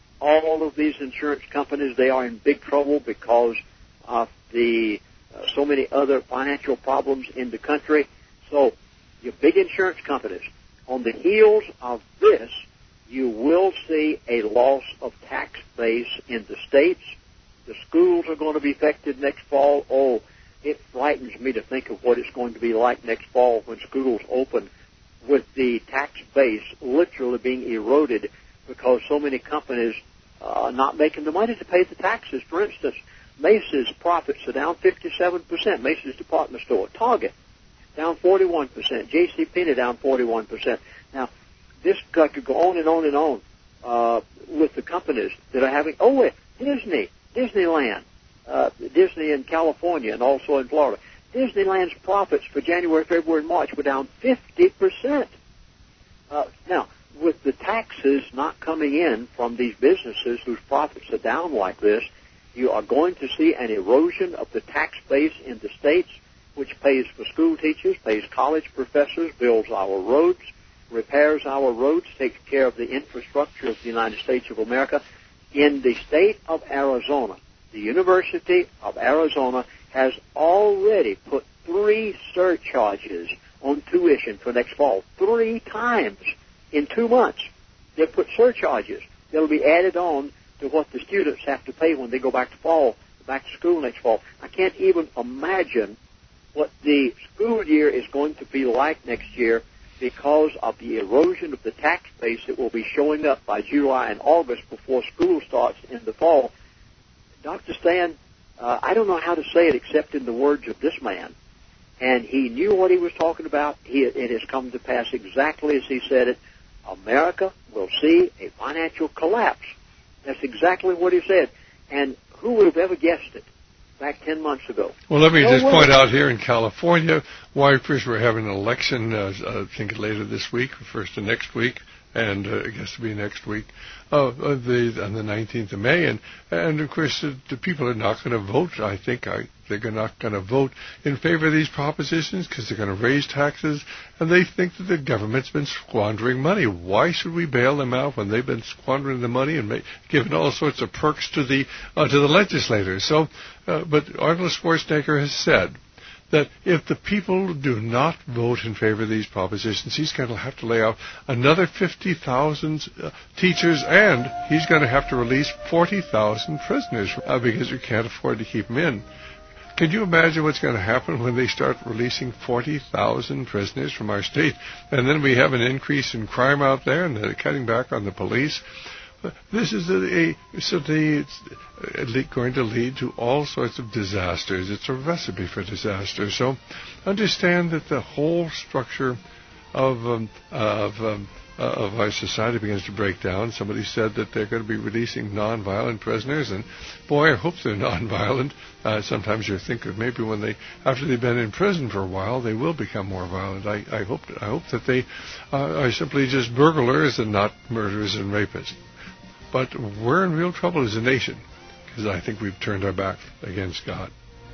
All of these insurance companies, they are in big trouble because of the uh, so many other financial problems in the country. So your big insurance companies, on the heels of this, you will see a loss of tax base in the states. The schools are going to be affected next fall. Oh, it frightens me to think of what it's going to be like next fall when schools open, with the tax base literally being eroded because so many companies are not making the money to pay the taxes. For instance, Macy's profits are down fifty-seven percent. Macy's department store. Target down forty-one percent. J C Penney down forty-one percent. Now, this could go on and on and on uh, with the companies that are having, oh, wait, Disney, Disneyland, uh, Disney in California and also in Florida. Disneyland's profits for January, February, and March were down fifty percent. Uh, now, with the taxes not coming in from these businesses whose profits are down like this, you are going to see an erosion of the tax base in the states, which pays for school teachers, pays college professors, builds our roads, repairs our roads, takes care of the infrastructure of the United States of America. In the state of Arizona, the University of Arizona has already put three surcharges on tuition for next fall. Three times in two months. They've put surcharges that will be added on to what the students have to pay when they go back to fall, back to school next fall. I can't even imagine what the school year is going to be like next year because of the erosion of the tax base that will be showing up by July and August before school starts in the fall. Doctor Stan, uh, I don't know how to say it except in the words of this man. And he knew what he was talking about. He, it has come to pass exactly as he said it. America will see a financial collapse. That's exactly what he said. And who would have ever guessed it back ten months ago? Well, let me no just way. point out here in California, Wipers, we're having an election, uh, I think later this week, or first of next week, and uh, I guess it'll be next week, uh, uh, the, on the nineteenth of May. And, and of course, uh, the people are not going to vote. I think I, they're not going to vote in favor of these propositions because they're going to raise taxes, and they think that the government's been squandering money. Why should we bail them out when they've been squandering the money and make, giving all sorts of perks to the uh, to the legislators? So, uh, but Arnold Schwarzenegger has said that if the people do not vote in favor of these propositions, he's going to have to lay off another fifty thousand uh, teachers, and he's going to have to release forty thousand prisoners uh, because we can't afford to keep them in. Can you imagine what's going to happen when they start releasing forty thousand prisoners from our state, and then we have an increase in crime out there, and they're cutting back on the police? This is a, a simply it's going to lead to all sorts of disasters. It's a recipe for disaster. So understand that the whole structure of um, of um, uh, of our society begins to break down. Somebody said that they're going to be releasing nonviolent prisoners, and boy, I hope they're nonviolent. Uh, sometimes you think that maybe when they, after they've been in prison for a while, they will become more violent. I, I hope I hope that they uh, are simply just burglars and not murderers and rapists. But we're in real trouble as a nation because I think we've turned our back against God.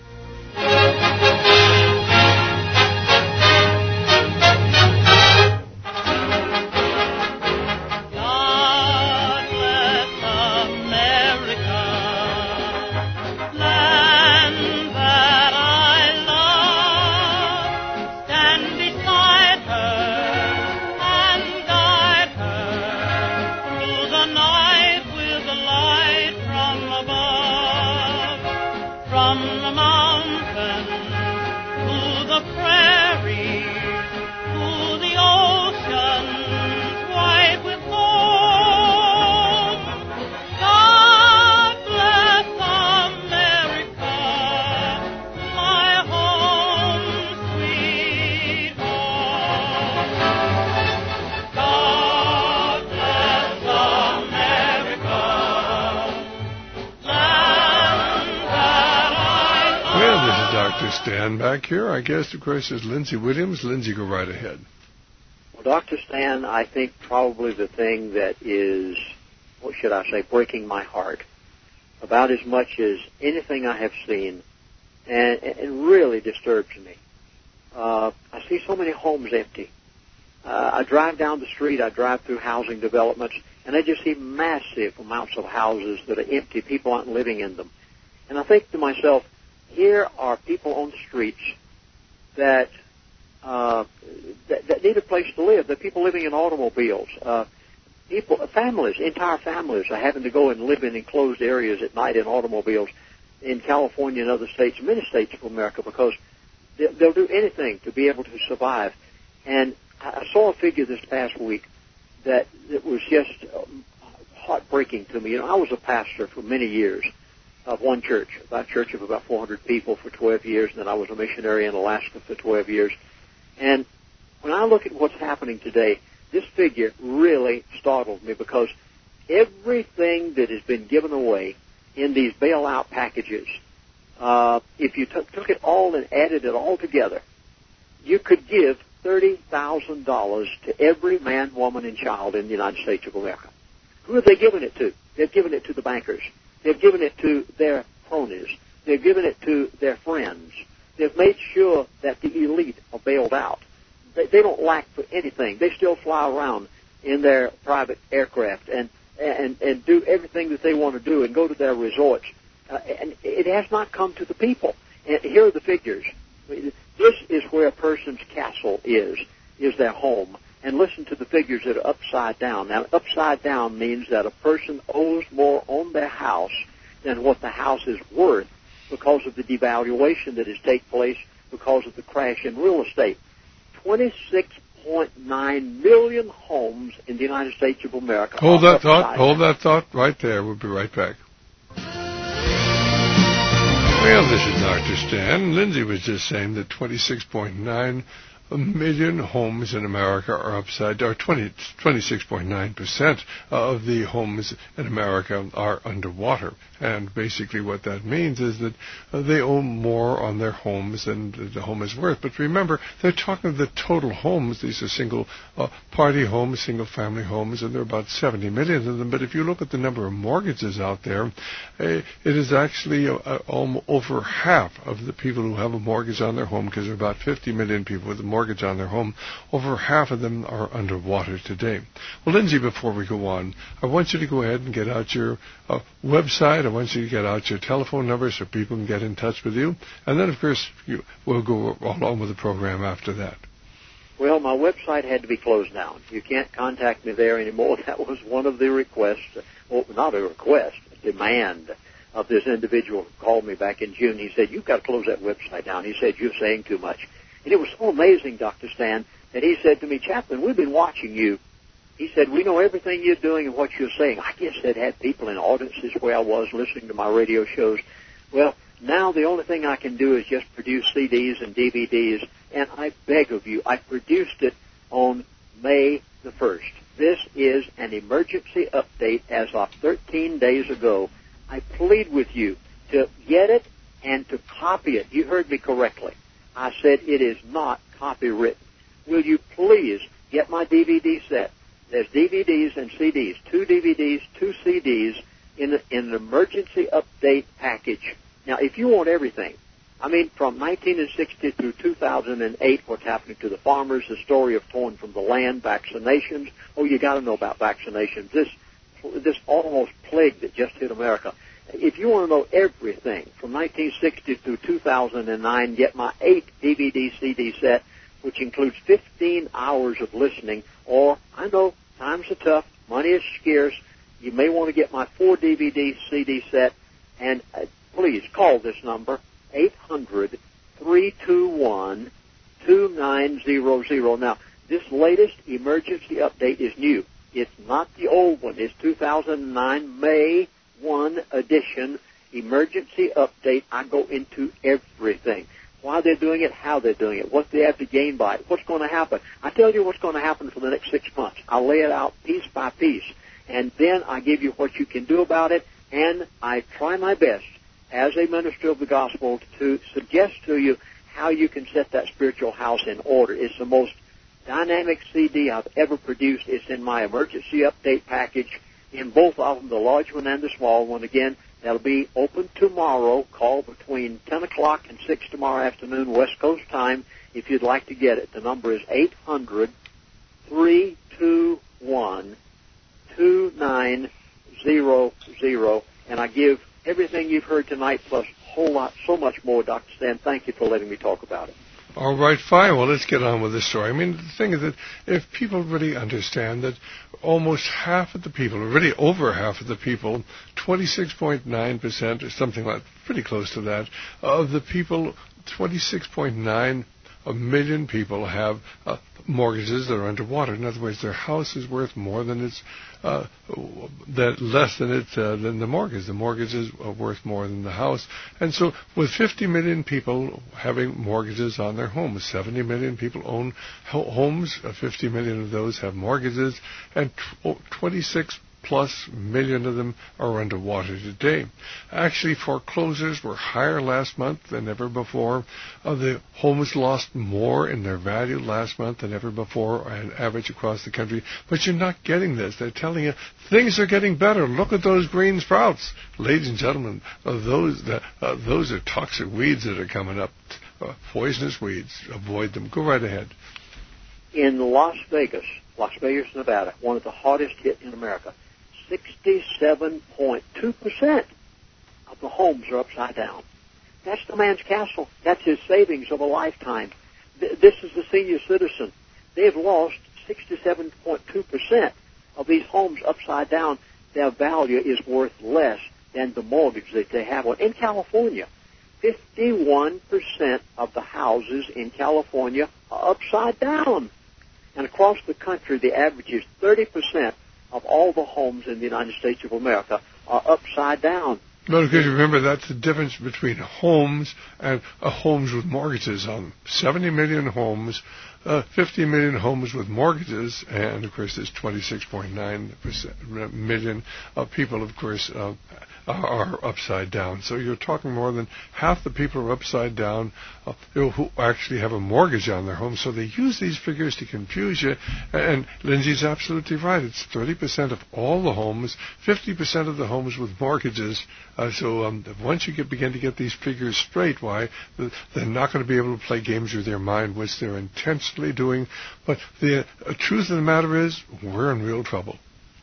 Stan back here. Our guest, of course, is Lindsey Williams. Lindsey, go right ahead. Well, Doctor Stan, I think probably the thing that is, what should I say, breaking my heart about as much as anything I have seen, and it really disturbs me. Uh, I see so many homes empty. Uh, I drive down the street, I drive through housing developments, and I just see massive amounts of houses that are empty. People aren't living in them. And I think to myself, here are people on the streets that, uh, that that need a place to live. There are people living in automobiles. Uh, people, families, entire families are having to go and live in enclosed areas at night in automobiles in California and other states, many states of America, because they, they'll do anything to be able to survive. And I saw a figure this past week that, that was just heartbreaking to me. You know, I was a pastor for many years of one church, a church of about four hundred people for twelve years, and then I was a missionary in Alaska for twelve years. And when I look at what's happening today, this figure really startled me because everything that has been given away in these bailout packages, uh, if you t- took it all and added it all together, you could give thirty thousand dollars to every man, woman, and child in the United States of America. Who have they given it to? They've given it to the bankers. They've given it to their cronies. They've given it to their friends. They've made sure that the elite are bailed out. They, they don't lack for anything. They still fly around in their private aircraft and, and, and do everything that they want to do and go to their resorts. Uh, and it has not come to the people. And here are the figures. This is where a person's castle is, is their home. And listen to the figures that are upside down. Now, upside down means that a person owes more on their house than what the house is worth because of the devaluation that has taken place because of the crash in real estate. twenty-six point nine million homes in the United States of America. Hold that thought. Hold that thought right there. We'll be right back. Well, this is Doctor Stan. Lindsay was just saying that twenty-six point nine a million homes in America are upside down. twenty, twenty-six point nine percent of the homes in America are underwater. And basically what that means is that uh, they owe more on their homes than the home is worth. But remember, they're talking of the total homes. These are single uh, party homes, single family homes, and there are about seventy million of them. But if you look at the number of mortgages out there, uh, it is actually uh, uh, over half of the people who have a mortgage on their home, because there are about fifty million people with a mortgage on their home. Over half of them are underwater today. Well, Lindsay, before we go on, I want you to go ahead and get out your uh, website. I want you to get out your telephone number so people can get in touch with you. And then, of course, you, we'll go along with the program after that. Well, my website had to be closed down. You can't contact me there anymore. That was one of the requests, well, not a request, a demand of this individual who called me back in June. He said, you've got to close that website down. He said, you're saying too much. And it was so amazing, Doctor Stan, that he said to me, Chaplain, we've been watching you. He said, we know everything you're doing and what you're saying. I guess that had people in audiences where I was listening to my radio shows. Well, now the only thing I can do is just produce C Ds and D V Ds, and I beg of you, I produced it on May the first. This is an emergency update as of thirteen days ago. I plead with you to get it and to copy it. You heard me correctly. I said it is not copywritten. Will you please get my D V D set? There's D V Ds and C Ds, two D V Ds, two C Ds in, a, in an emergency update package. Now, if you want everything, I mean, from nineteen sixty through two thousand eight, what's happening to the farmers, the story of torn from the land, vaccinations. Oh, you got to know about vaccinations. This, this almost plague that just hit America. If you want to know everything from nineteen sixty through two thousand nine, get my eight D V D C D set, which includes fifteen hours of listening. Or, I know times are tough, money is scarce. You may want to get my four D V D C D set, and uh, please call this number, eight hundred, three two one, two nine zero zero. Now, this latest emergency update is new. It's not the old one. It's two thousand nine May first edition emergency update. I go into everything. Why they're doing it, how they're doing it, what they have to gain by it, what's going to happen. I tell you what's going to happen for the next six months. I lay it out piece by piece, and then I give you what you can do about it, and I try my best as a minister of the gospel to suggest to you how you can set that spiritual house in order. It's the most dynamic C D I've ever produced. It's in my emergency update package in both of them, the large one and the small one. Again, that'll be open tomorrow. Call between ten o'clock and six tomorrow afternoon, West Coast time, if you'd like to get it. The number is eight hundred, three two one, two nine zero zero. And I give everything you've heard tonight plus a whole lot, so much more, Doctor Stan. Thank you for letting me talk about it. All right, fine. Well, let's get on with the story. I mean, the thing is that if people really understand that almost half of the people, or really over half of the people, twenty-six point nine percent or something like, pretty close to that, of the people, twenty-six point nine a million people have uh, mortgages that are underwater. In other words, their house is worth more than its, uh, that less than its uh, than the mortgage. The mortgage is worth more than the house. And so, with fifty million people having mortgages on their homes, seventy million people own ho- homes. Uh, fifty million of those have mortgages, and tw- twenty-six plus million of them are underwater today. Actually, foreclosures were higher last month than ever before. Uh, the homes lost more in their value last month than ever before, on average across the country. But you're not getting this. They're telling you things are getting better. Look at those green sprouts, ladies and gentlemen. Uh, those the, uh, those are toxic weeds that are coming up. Uh, poisonous weeds. Avoid them. Go right ahead. In Las Vegas, Las Vegas, Nevada, one of the hardest hit in America, sixty-seven point two percent of the homes are upside down. That's the man's castle. That's his savings of a lifetime. Th- this is the senior citizen. They've lost sixty-seven point two percent of these homes upside down. Their value is worth less than the mortgage that they have on. In California, fifty-one percent of the houses in California are upside down. And across the country, the average is thirty percent of all the homes in the United States of America are upside down. No, because remember, that's the difference between homes and uh, homes with mortgages on them. seventy million homes uh, fifty million homes with mortgages, and of course there's twenty-six point nine million of people, of course, uh, are upside down. So you're talking more than half the people are upside down uh, who actually have a mortgage on their home. So they use these figures to confuse you. And Lindsay's absolutely right. It's thirty percent of all the homes, fifty percent of the homes with mortgages. Uh, so um, once you get, begin to get these figures straight, why, they're not going to be able to play games with their mind, which they're intensely doing. But the uh, truth of the matter is, we're in real trouble.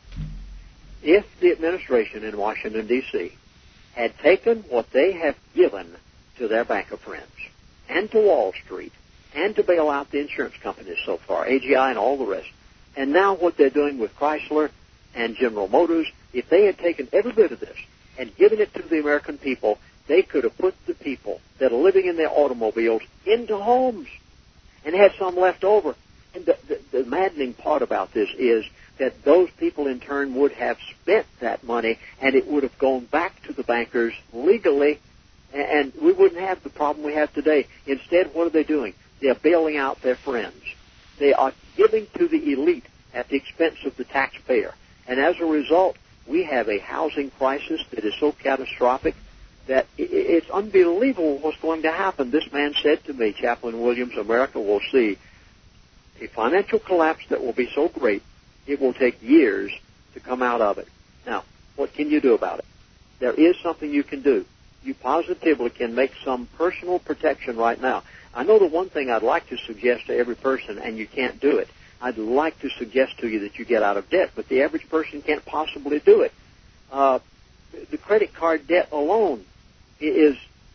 If the administration in Washington, D C had taken what they have given to their banker friends and to Wall Street and to bail out the insurance companies so far, A G I and all the rest, and now what they're doing with Chrysler and General Motors, if they had taken every bit of this and given it to the American people, they could have put the people that are living in their automobiles into homes and had some left over. And the, the, the maddening part about this is that those people in turn would have spent that money and it would have gone back to the bankers legally, and we wouldn't have the problem we have today. Instead, what are they doing? They're bailing out their friends. They are giving to the elite at the expense of the taxpayer. And as a result, we have a housing crisis that is so catastrophic that it's unbelievable what's going to happen. This man said to me, Chaplain Williams, America will see a financial collapse that will be so great it will take years to come out of it. Now, what can you do about it? There is something you can do. You positively can make some personal protection right now. I know the one thing I'd like to suggest to every person, and you can't do it, I'd like to suggest to you that you get out of debt, but the average person can't possibly do it. Uh, the credit card debt alone is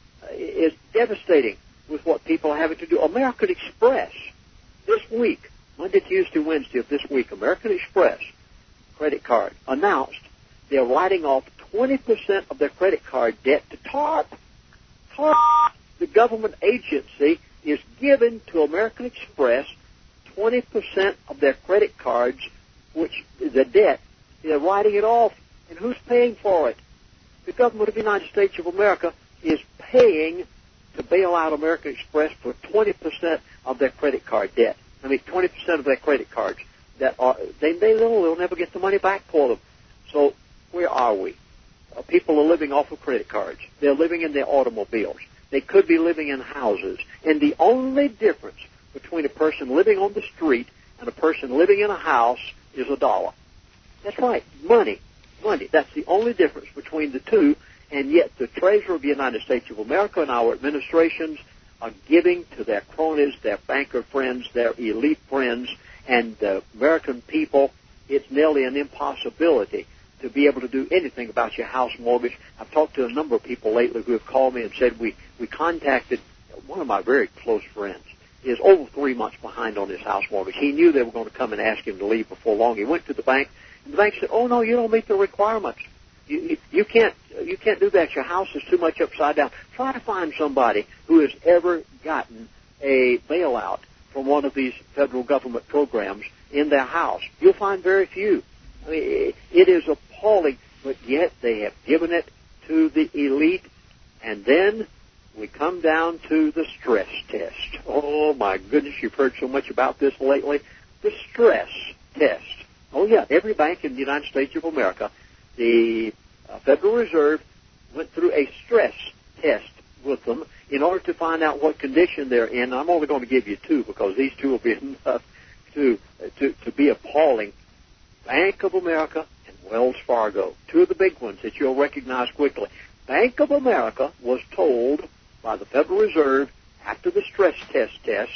is devastating with what people are having to do. American Express, this week, Monday, Tuesday, Wednesday of this week, American Express credit card announced they're writing off twenty percent of their credit card debt to TARP. TARP, the government agency, is giving to American Express twenty percent of their credit cards, which the debt, they're writing it off. And who's paying for it? The government of the United States of America is paying to bail out American Express for twenty percent of their credit card debt. I mean, twenty percent of their credit cards that are, they, they will, they'll never get the money back for them. So where are we? Uh, people are living off of credit cards. They're living in their automobiles. They could be living in houses. And the only difference between a person living on the street and a person living in a house is a dollar. That's right, money. Money. That's the only difference between the two, and yet the Treasurer of the United States of America and our administrations are giving to their cronies, their banker friends, their elite friends, and the American people. It's nearly an impossibility to be able to do anything about your house mortgage. I've talked to a number of people lately who have called me and said we, we contacted one of my very close friends. He is over three months behind on his house mortgage. He knew they were going to come and ask him to leave before long. He went to the bank, and the bank said, "Oh no, you don't meet the requirements. You, you, you can't you can't do that. Your house is too much upside down." Try to find somebody who has ever gotten a bailout from one of these federal government programs in their house. You'll find very few. I mean, it, it is appalling, but yet they have given it to the elite, and then we come down to the stress test. Oh, my goodness, you've heard so much about this lately. The stress test. Oh, yeah, every bank in the United States of America, the uh, Federal Reserve went through a stress test with them in order to find out what condition they're in. I'm only going to give you two because these two will be enough to, to, to be appalling. Bank of America and Wells Fargo, two of the big ones that you'll recognize quickly. Bank of America was told by the Federal Reserve after the stress test test,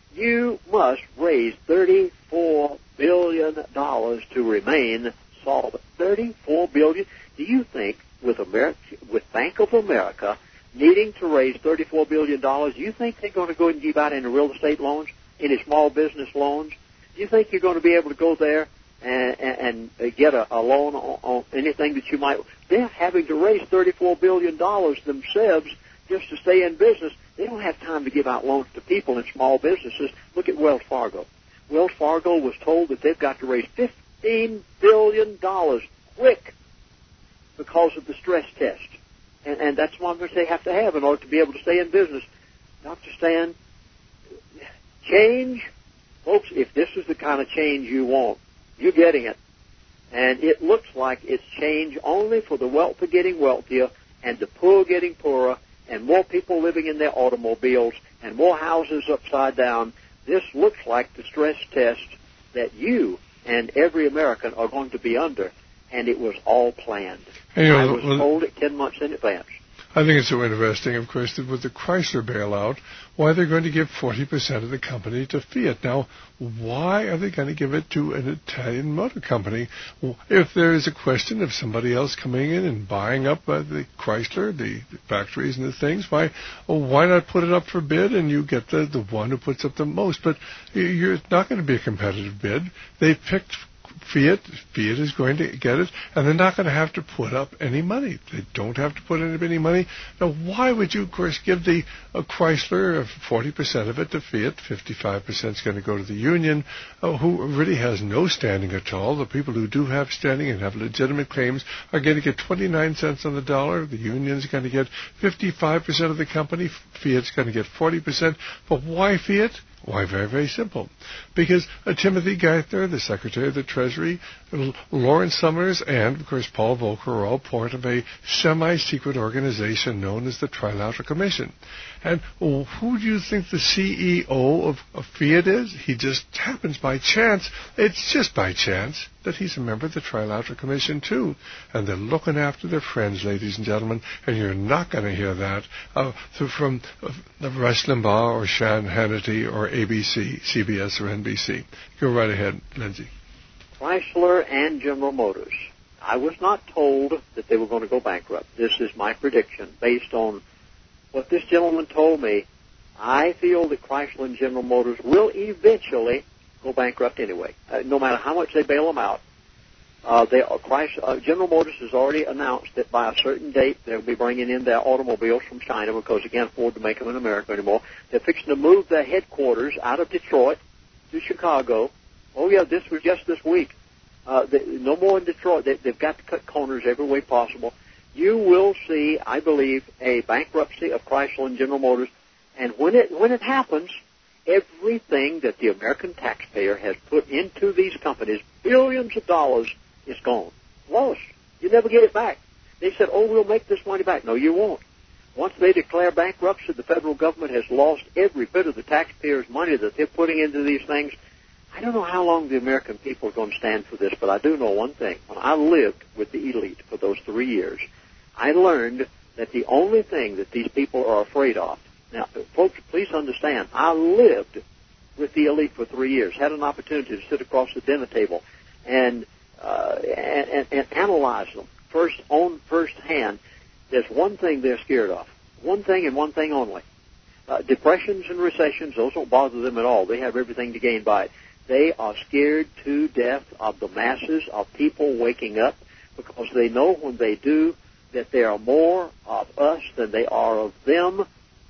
you must raise thirty-four billion dollars to remain solvent. thirty-four billion dollars? Do you think with America, with Bank of America needing to raise thirty-four billion dollars, do you think they're going to go and give out any real estate loans, any small business loans? Do you think you're going to be able to go there and, and, and get a, a loan on, on anything that you might? They're having to raise thirty-four billion dollars themselves just to stay in business. They don't have time to give out loans to people in small businesses. Look at Wells Fargo. Wells Fargo was told that they've got to raise fifteen billion dollars quick because of the stress test. And, and that's one which they have to have in order to be able to stay in business. Doctor Stan, change Folks, if this is the kind of change you want, you're getting it. And it looks like it's change only for the wealthy getting wealthier and the poor getting poorer and more people living in their automobiles and more houses upside down. This looks like the stress test that you and every American are going to be under, and it was all planned. Hey, I well, was well, told it ten months in advance. I think it's so interesting, of course, that with the Chrysler bailout, why they're going to give forty percent of the company to Fiat. Now, why are they going to give it to an Italian motor company? If there is a question of somebody else coming in and buying up uh, the Chrysler, the, the factories and the things, why well, why not put it up for bid and you get the, the one who puts up the most? But you're not going to be a competitive bid. They picked Fiat, Fiat is going to get it, and they're not going to have to put up any money. They don't have to put in any money. Now, why would you, of course, give the uh, Chrysler uh, forty percent of it to Fiat, fifty-five percent is going to go to the union, uh, who really has no standing at all. The people who do have standing and have legitimate claims are going to get twenty-nine cents on the dollar. The union is going to get fifty-five percent of the company. Fiat's going to get forty percent. But why Fiat? Why, very, very simple. Because uh, Timothy Geithner, the Secretary of the Treasury, L- Lawrence Summers, and, of course, Paul Volcker are all part of a semi-secret organization known as the Trilateral Commission. And well, who do you think the C E O of, of Fiat is? He just happens by chance. It's just by chance that he's a member of the Trilateral Commission, too. And they're looking after their friends, ladies and gentlemen, and you're not going to hear that uh, from uh, Rush Limbaugh or Shan Hannity or A B C, C B S, or N B C. Go right ahead, Lindsay. Chrysler and General Motors. I was not told that they were going to go bankrupt. This is my prediction based on what this gentleman told me. I feel that Chrysler and General Motors will eventually go bankrupt anyway, uh, no matter how much they bail them out. Uh, they, uh, Chrysler, uh, General Motors has already announced that by a certain date they'll be bringing in their automobiles from China because they can't afford to make them in America anymore. They're fixing to move their headquarters out of Detroit to Chicago. Oh, yeah, this was just this week. Uh, they, no more in Detroit. They, they've got to cut corners every way possible. You will see, I believe, a bankruptcy of Chrysler and General Motors. And when it when it happens, everything that the American taxpayer has put into these companies, billions of dollars, is gone. Lost. You never get it back. They said, oh, we'll make this money back. No, you won't. Once they declare bankruptcy, the federal government has lost every bit of the taxpayers' money that they're putting into these things. I don't know how long the American people are going to stand for this, but I do know one thing. When I lived with the elite for those three years, I learned that the only thing that these people are afraid of. Now, folks, please understand, I lived with the elite for three years, had an opportunity to sit across the dinner table and uh, and, and, and analyze them first on first hand. There's one thing they're scared of, one thing and one thing only. Uh, depressions and recessions, those don't bother them at all. They have everything to gain by it. They are scared to death of the masses of people waking up because they know when they do that there are more of us than they are of them.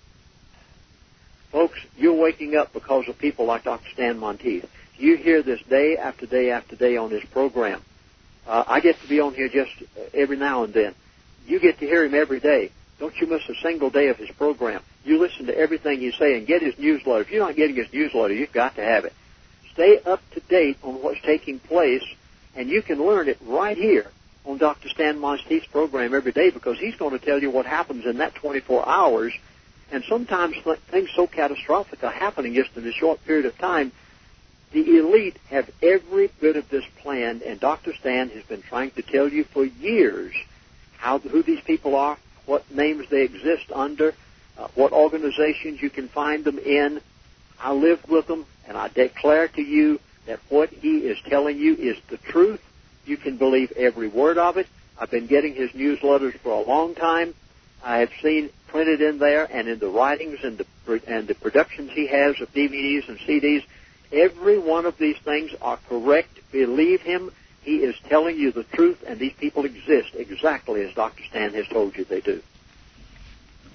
Folks, you're waking up because of people like Doctor Stan Monteith. You hear this day after day after day on his program. Uh, I get to be on here just every now and then. You get to hear him every day. Don't you miss a single day of his program. You listen to everything he's saying. Get his newsletter. If you're not getting his newsletter, you've got to have it. Stay up to date on what's taking place, and you can learn it right here on Doctor Stan Monteith's program every day because he's going to tell you what happens in that twenty-four hours. And sometimes things so catastrophic are happening just in a short period of time. The elite have every bit of this planned, and Doctor Stan has been trying to tell you for years how who these people are, what names they exist under, uh, what organizations you can find them in. I lived with them, and I declare to you that what he is telling you is the truth. You can believe every word of it. I've been getting his newsletters for a long time. I have seen printed in there and in the writings and the and the productions he has of D V Ds and C Ds. Every one of these things are correct. Believe him. He is telling you the truth, and these people exist exactly as Doctor Stan has told you they do.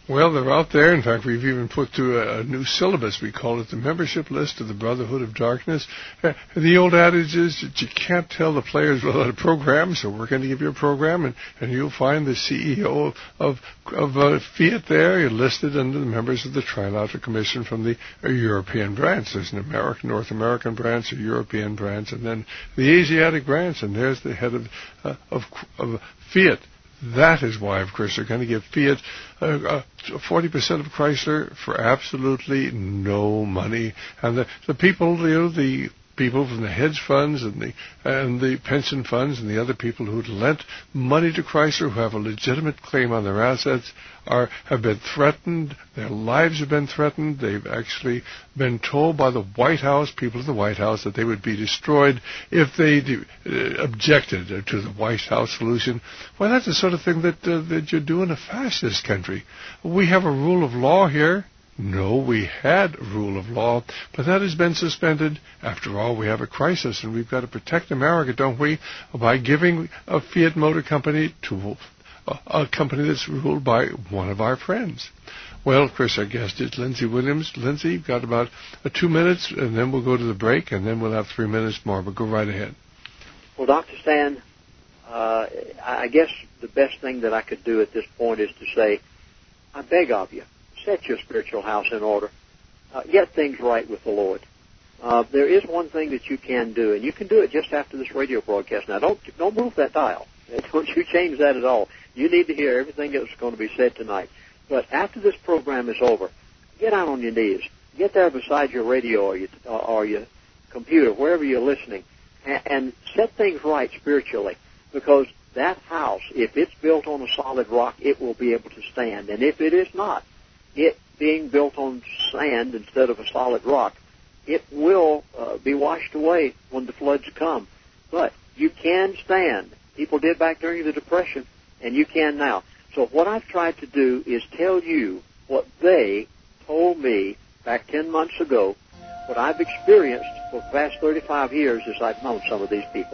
Well, they're out there. In fact, we've even put through a, a new syllabus. We call it the membership list of the Brotherhood of Darkness. Uh, the old adage is that you can't tell the players without a program, so we're going to give you a program, and, and you'll find the C E O of, of, of uh, Fiat there. You're listed under the members of the Trilateral Commission from the uh, European branch. There's an American, North American branch, a European branch, and then the Asiatic branch, and there's the head of, uh, of, of Fiat. That is why, of course, they're going to give Fiat uh, uh, forty percent of Chrysler for absolutely no money. And the, the people, you know, the people from the hedge funds and the and the pension funds and the other people who lent money to Chrysler, who have a legitimate claim on their assets, are have been threatened. Their lives have been threatened. They've actually been told by the White House, people of the White House, that they would be destroyed if they de- uh, objected to the White House solution. Well, that's the sort of thing that uh, that you do in a fascist country. We have a rule of law here. No, we had rule of law, but that has been suspended. After all, we have a crisis, and we've got to protect America, don't we, by giving a Fiat Motor Company to a, a company that's ruled by one of our friends. Well, of course, our guest is Lindsay Williams. Lindsay, you've got about uh, two minutes, and then we'll go to the break, and then we'll have three minutes more, but go right ahead. Well, Doctor Stan, uh, I guess the best thing that I could do at this point is to say, I beg of you, set your spiritual house in order. Uh, get things right with the Lord. Uh, there is one thing that you can do, and you can do it just after this radio broadcast. Now, don't don't move that dial. Don't you change that at all. You need to hear everything that's going to be said tonight. But after this program is over, get out on your knees. Get there beside your radio or your, or your computer, wherever you're listening, and, and set things right spiritually. Because that house, if it's built on a solid rock, it will be able to stand. And if it is not, it being built on sand instead of a solid rock, it will uh, be washed away when the floods come. But you can stand. People did back during the Depression, and you can now. So what I've tried to do is tell you what they told me back ten months ago, what I've experienced for the past thirty-five years as I've known some of these people.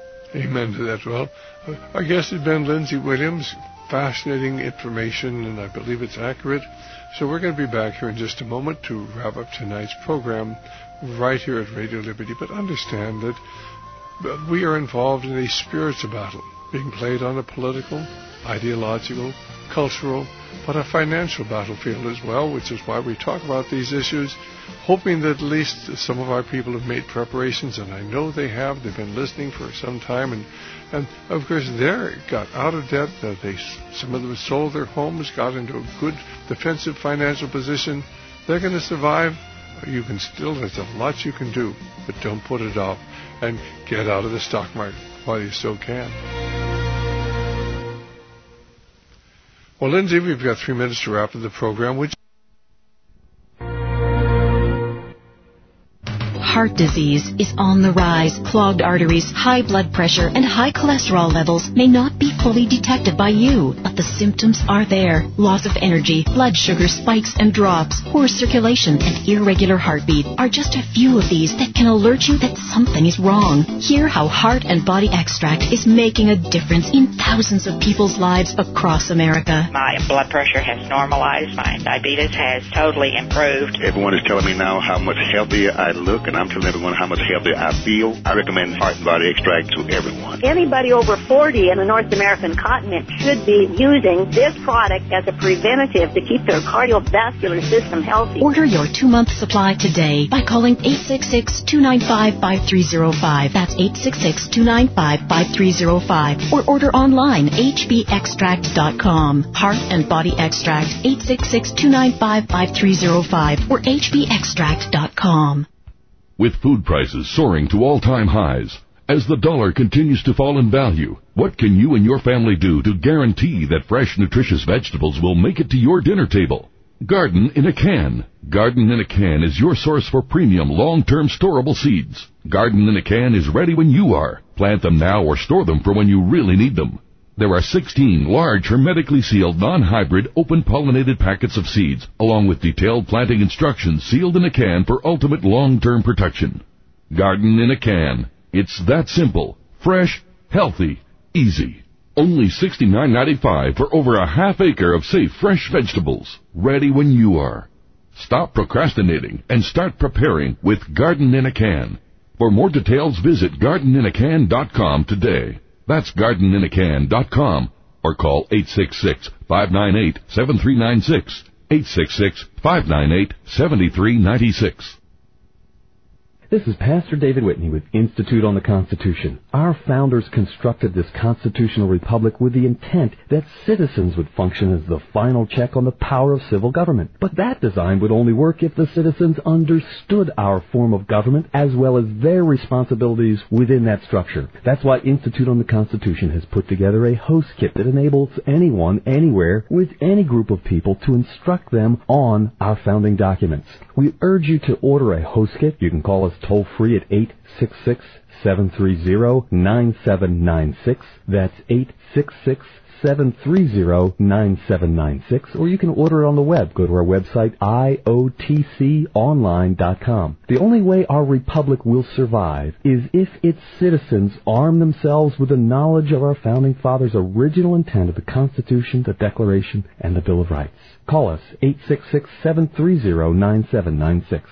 Amen to that. Well, our guest has been Lindsay Williams. Fascinating information, and I believe it's accurate. So we're going to be back here in just a moment to wrap up tonight's program right here at Radio Liberty. But understand that we are involved in a spiritual battle being played on a political, ideological, cultural, but a financial battlefield as well, which is why we talk about these issues, hoping that at least some of our people have made preparations, and I know they have. They've been listening for some time, and, and of course, they got out of debt. Uh, they, some of them sold their homes, got into a good defensive financial position. They're going to survive. You can still, there's a lot you can do, but don't put it off, and get out of the stock market while you still can. Well, Lindsay, we've got three minutes to wrap up the program. Would you? Heart disease is on the rise. Clogged arteries, high blood pressure, and high cholesterol levels may not be fully detected by you, but the symptoms are there. Loss of energy, blood sugar spikes and drops, poor circulation, and irregular heartbeat are just a few of these that can alert you that something is wrong. Hear how Heart and Body Extract is making a difference in thousands of people's lives across America. My blood pressure has normalized. My diabetes has totally improved. Everyone is telling me now how much healthier I look, and I'm telling everyone how much healthier I feel. I recommend Heart and Body Extract to everyone. Anybody over forty in the North American continent should be using this product as a preventative to keep their cardiovascular system healthy. Order your two-month supply today by calling eight six six, two nine five, five three zero five. That's eight six six, two nine five, five three zero five. Or order online, h b extract dot com. Heart and Body Extract, eight six six, two nine five, five three zero five or h b extract dot com. With food prices soaring to all-time highs, as the dollar continues to fall in value, what can you and your family do to guarantee that fresh, nutritious vegetables will make it to your dinner table? Garden in a Can. Garden in a Can is your source for premium, long-term storable seeds. Garden in a Can is ready when you are. Plant them now or store them for when you really need them. There are sixteen large, hermetically sealed, non-hybrid, open-pollinated packets of seeds, along with detailed planting instructions sealed in a can for ultimate long-term protection. Garden in a Can. It's that simple, fresh, healthy, easy. Only sixty-nine ninety-five for over a half acre of safe, fresh vegetables, ready when you are. Stop procrastinating and start preparing with Garden in a Can. For more details, visit garden in a can dot com today. That's garden in a can dot com or call eight six six, five nine eight, seven three nine six, eight six six, five nine eight, seven three nine six. This is Pastor David Whitney with Institute on the Constitution. Our founders constructed this constitutional republic with the intent that citizens would function as the final check on the power of civil government. But that design would only work if the citizens understood our form of government as well as their responsibilities within that structure. That's why Institute on the Constitution has put together a host kit that enables anyone, anywhere, with any group of people to instruct them on our founding documents. We urge you to order a host kit. You can call us toll free at eight six six, seven three zero, nine seven nine six. That's eight six six, seven three zero, nine seven nine six. Or you can order it on the web. Go to our website, I O T C online dot com. The only way our republic will survive is if its citizens arm themselves with the knowledge of our founding fathers' original intent of the Constitution, the Declaration, and the Bill of Rights. Call us, eight six six, seven three zero, nine seven nine six.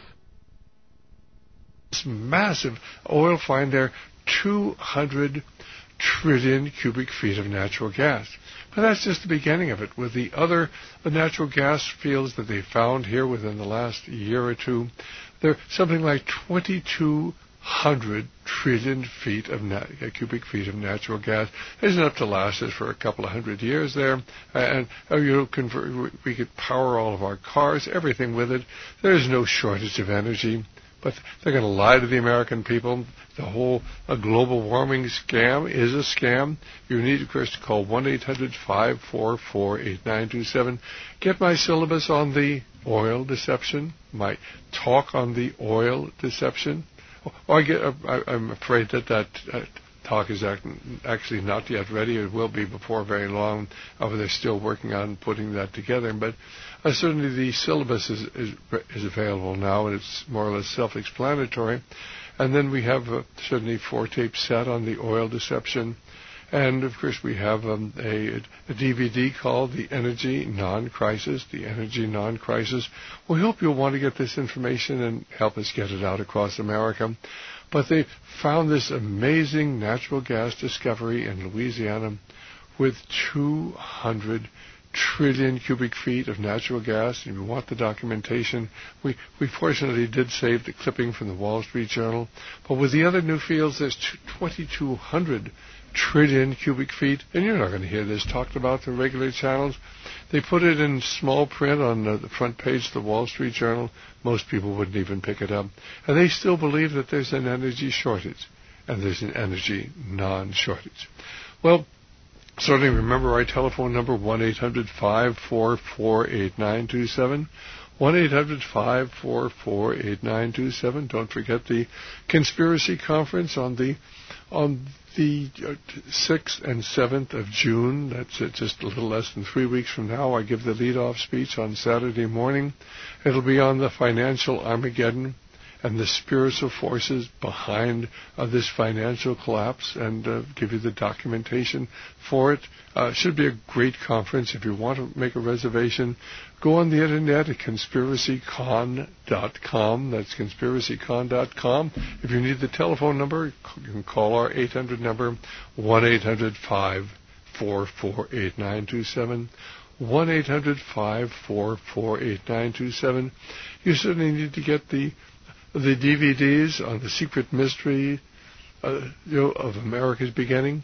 This massive oil find there, two hundred trillion cubic feet of natural gas. But that's just the beginning of it. With the other natural gas fields that they found here within the last year or two, there are something like twenty-two hundred trillion feet of nat- cubic feet of natural gas. There's enough to last us for a couple of hundred years there, and uh, you know, convert, we could power all of our cars, everything with it. There's no shortage of energy. But they're going to lie to the American people. The whole uh, global warming scam is a scam. You need, of course, to call one eight hundred, five four four, eight nine two seven. Get my syllabus on the oil deception, my talk on the oil deception. Oh, I get, I, I'm afraid that that uh, talk is act, actually not yet ready. It will be before very long. Uh, they're still working on putting that together. But uh, certainly the syllabus is, is is available now, and it's more or less self-explanatory. And then we have uh, certainly four tapes set on the oil deception. And, of course, we have um, a, a D V D called The Energy Non-Crisis, The Energy Non-Crisis. We hope you'll want to get this information and help us get it out across America. But they found this amazing natural gas discovery in Louisiana with two hundred trillion cubic feet of natural gas. If you want the documentation, we, we fortunately did save the clipping from the Wall Street Journal. But with the other new fields, there's twenty-two hundred trillion cubic feet, and you're not going to hear this talked about in regular channels. They put it in small print on the, the front page of the Wall Street Journal. Most people wouldn't even pick it up. And they still believe that there's an energy shortage, and there's an energy non-shortage. Well, certainly remember our telephone number, one eight hundred, five four four, eight nine two seven. one eight hundred, five four four, eight nine two seven. Don't forget the Conspiracy Conference on the on the sixth and seventh of June. That's just a little less than three weeks from now. I give the lead-off speech on Saturday morning. It'll be on the financial Armageddon and the spiritual forces behind uh, this financial collapse, and uh, give you the documentation for it. Uh, should be a great conference. If you want to make a reservation, go on the internet at conspiracy con dot com. That's conspiracy con dot com. If you need the telephone number, you can call our eight hundred number, one eight hundred, five four four, eight nine two seven. one eight hundred, five four four, eight nine two seven. You certainly need to get the the D V Ds on the secret mystery uh, you know, of America's beginning.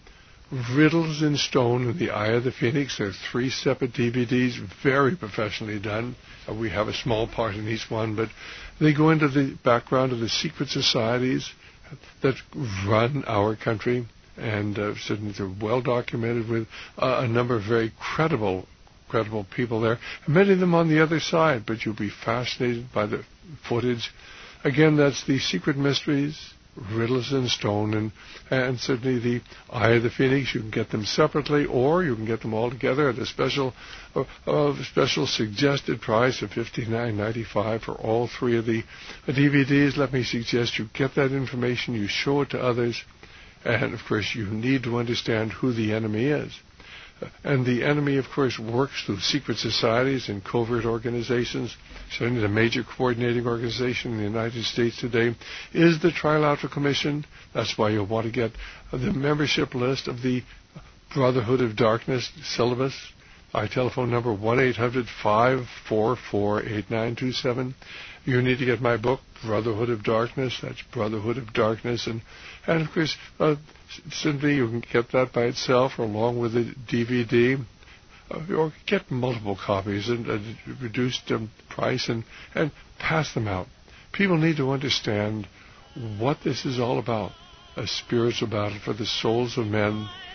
Riddles in Stone and the Eye of the Phoenix. There are three separate D V Ds, very professionally done. Uh, we have a small part in each one, but they go into the background of the secret societies that run our country, and uh, certainly they're well documented with uh, a number of very credible credible people there, and many of them on the other side, but you'll be fascinated by the footage. Again, that's the Secret Mysteries, Riddles in Stone, and, and certainly the Eye of the Phoenix. You can get them separately, or you can get them all together at a special uh, uh, special suggested price of fifty-nine ninety-five for all three of the uh, D V Ds. Let me suggest you get that information, you show it to others, And, of course, you need to understand who the enemy is. And the enemy, of course, works through secret societies and covert organizations. Certainly the major coordinating organization in the United States today is the Trilateral Commission. That's why you'll want to get the membership list of the Brotherhood of Darkness syllabus. My telephone number, one eight hundred five four four eight nine two seven. You need to get my book, Brotherhood of Darkness. That's Brotherhood of Darkness. And, and of course, uh, simply you can get that by itself or along with a D V D. Uh, or get multiple copies at a reduced um, price and, and pass them out. People need to understand what this is all about. A spiritual battle for the souls of men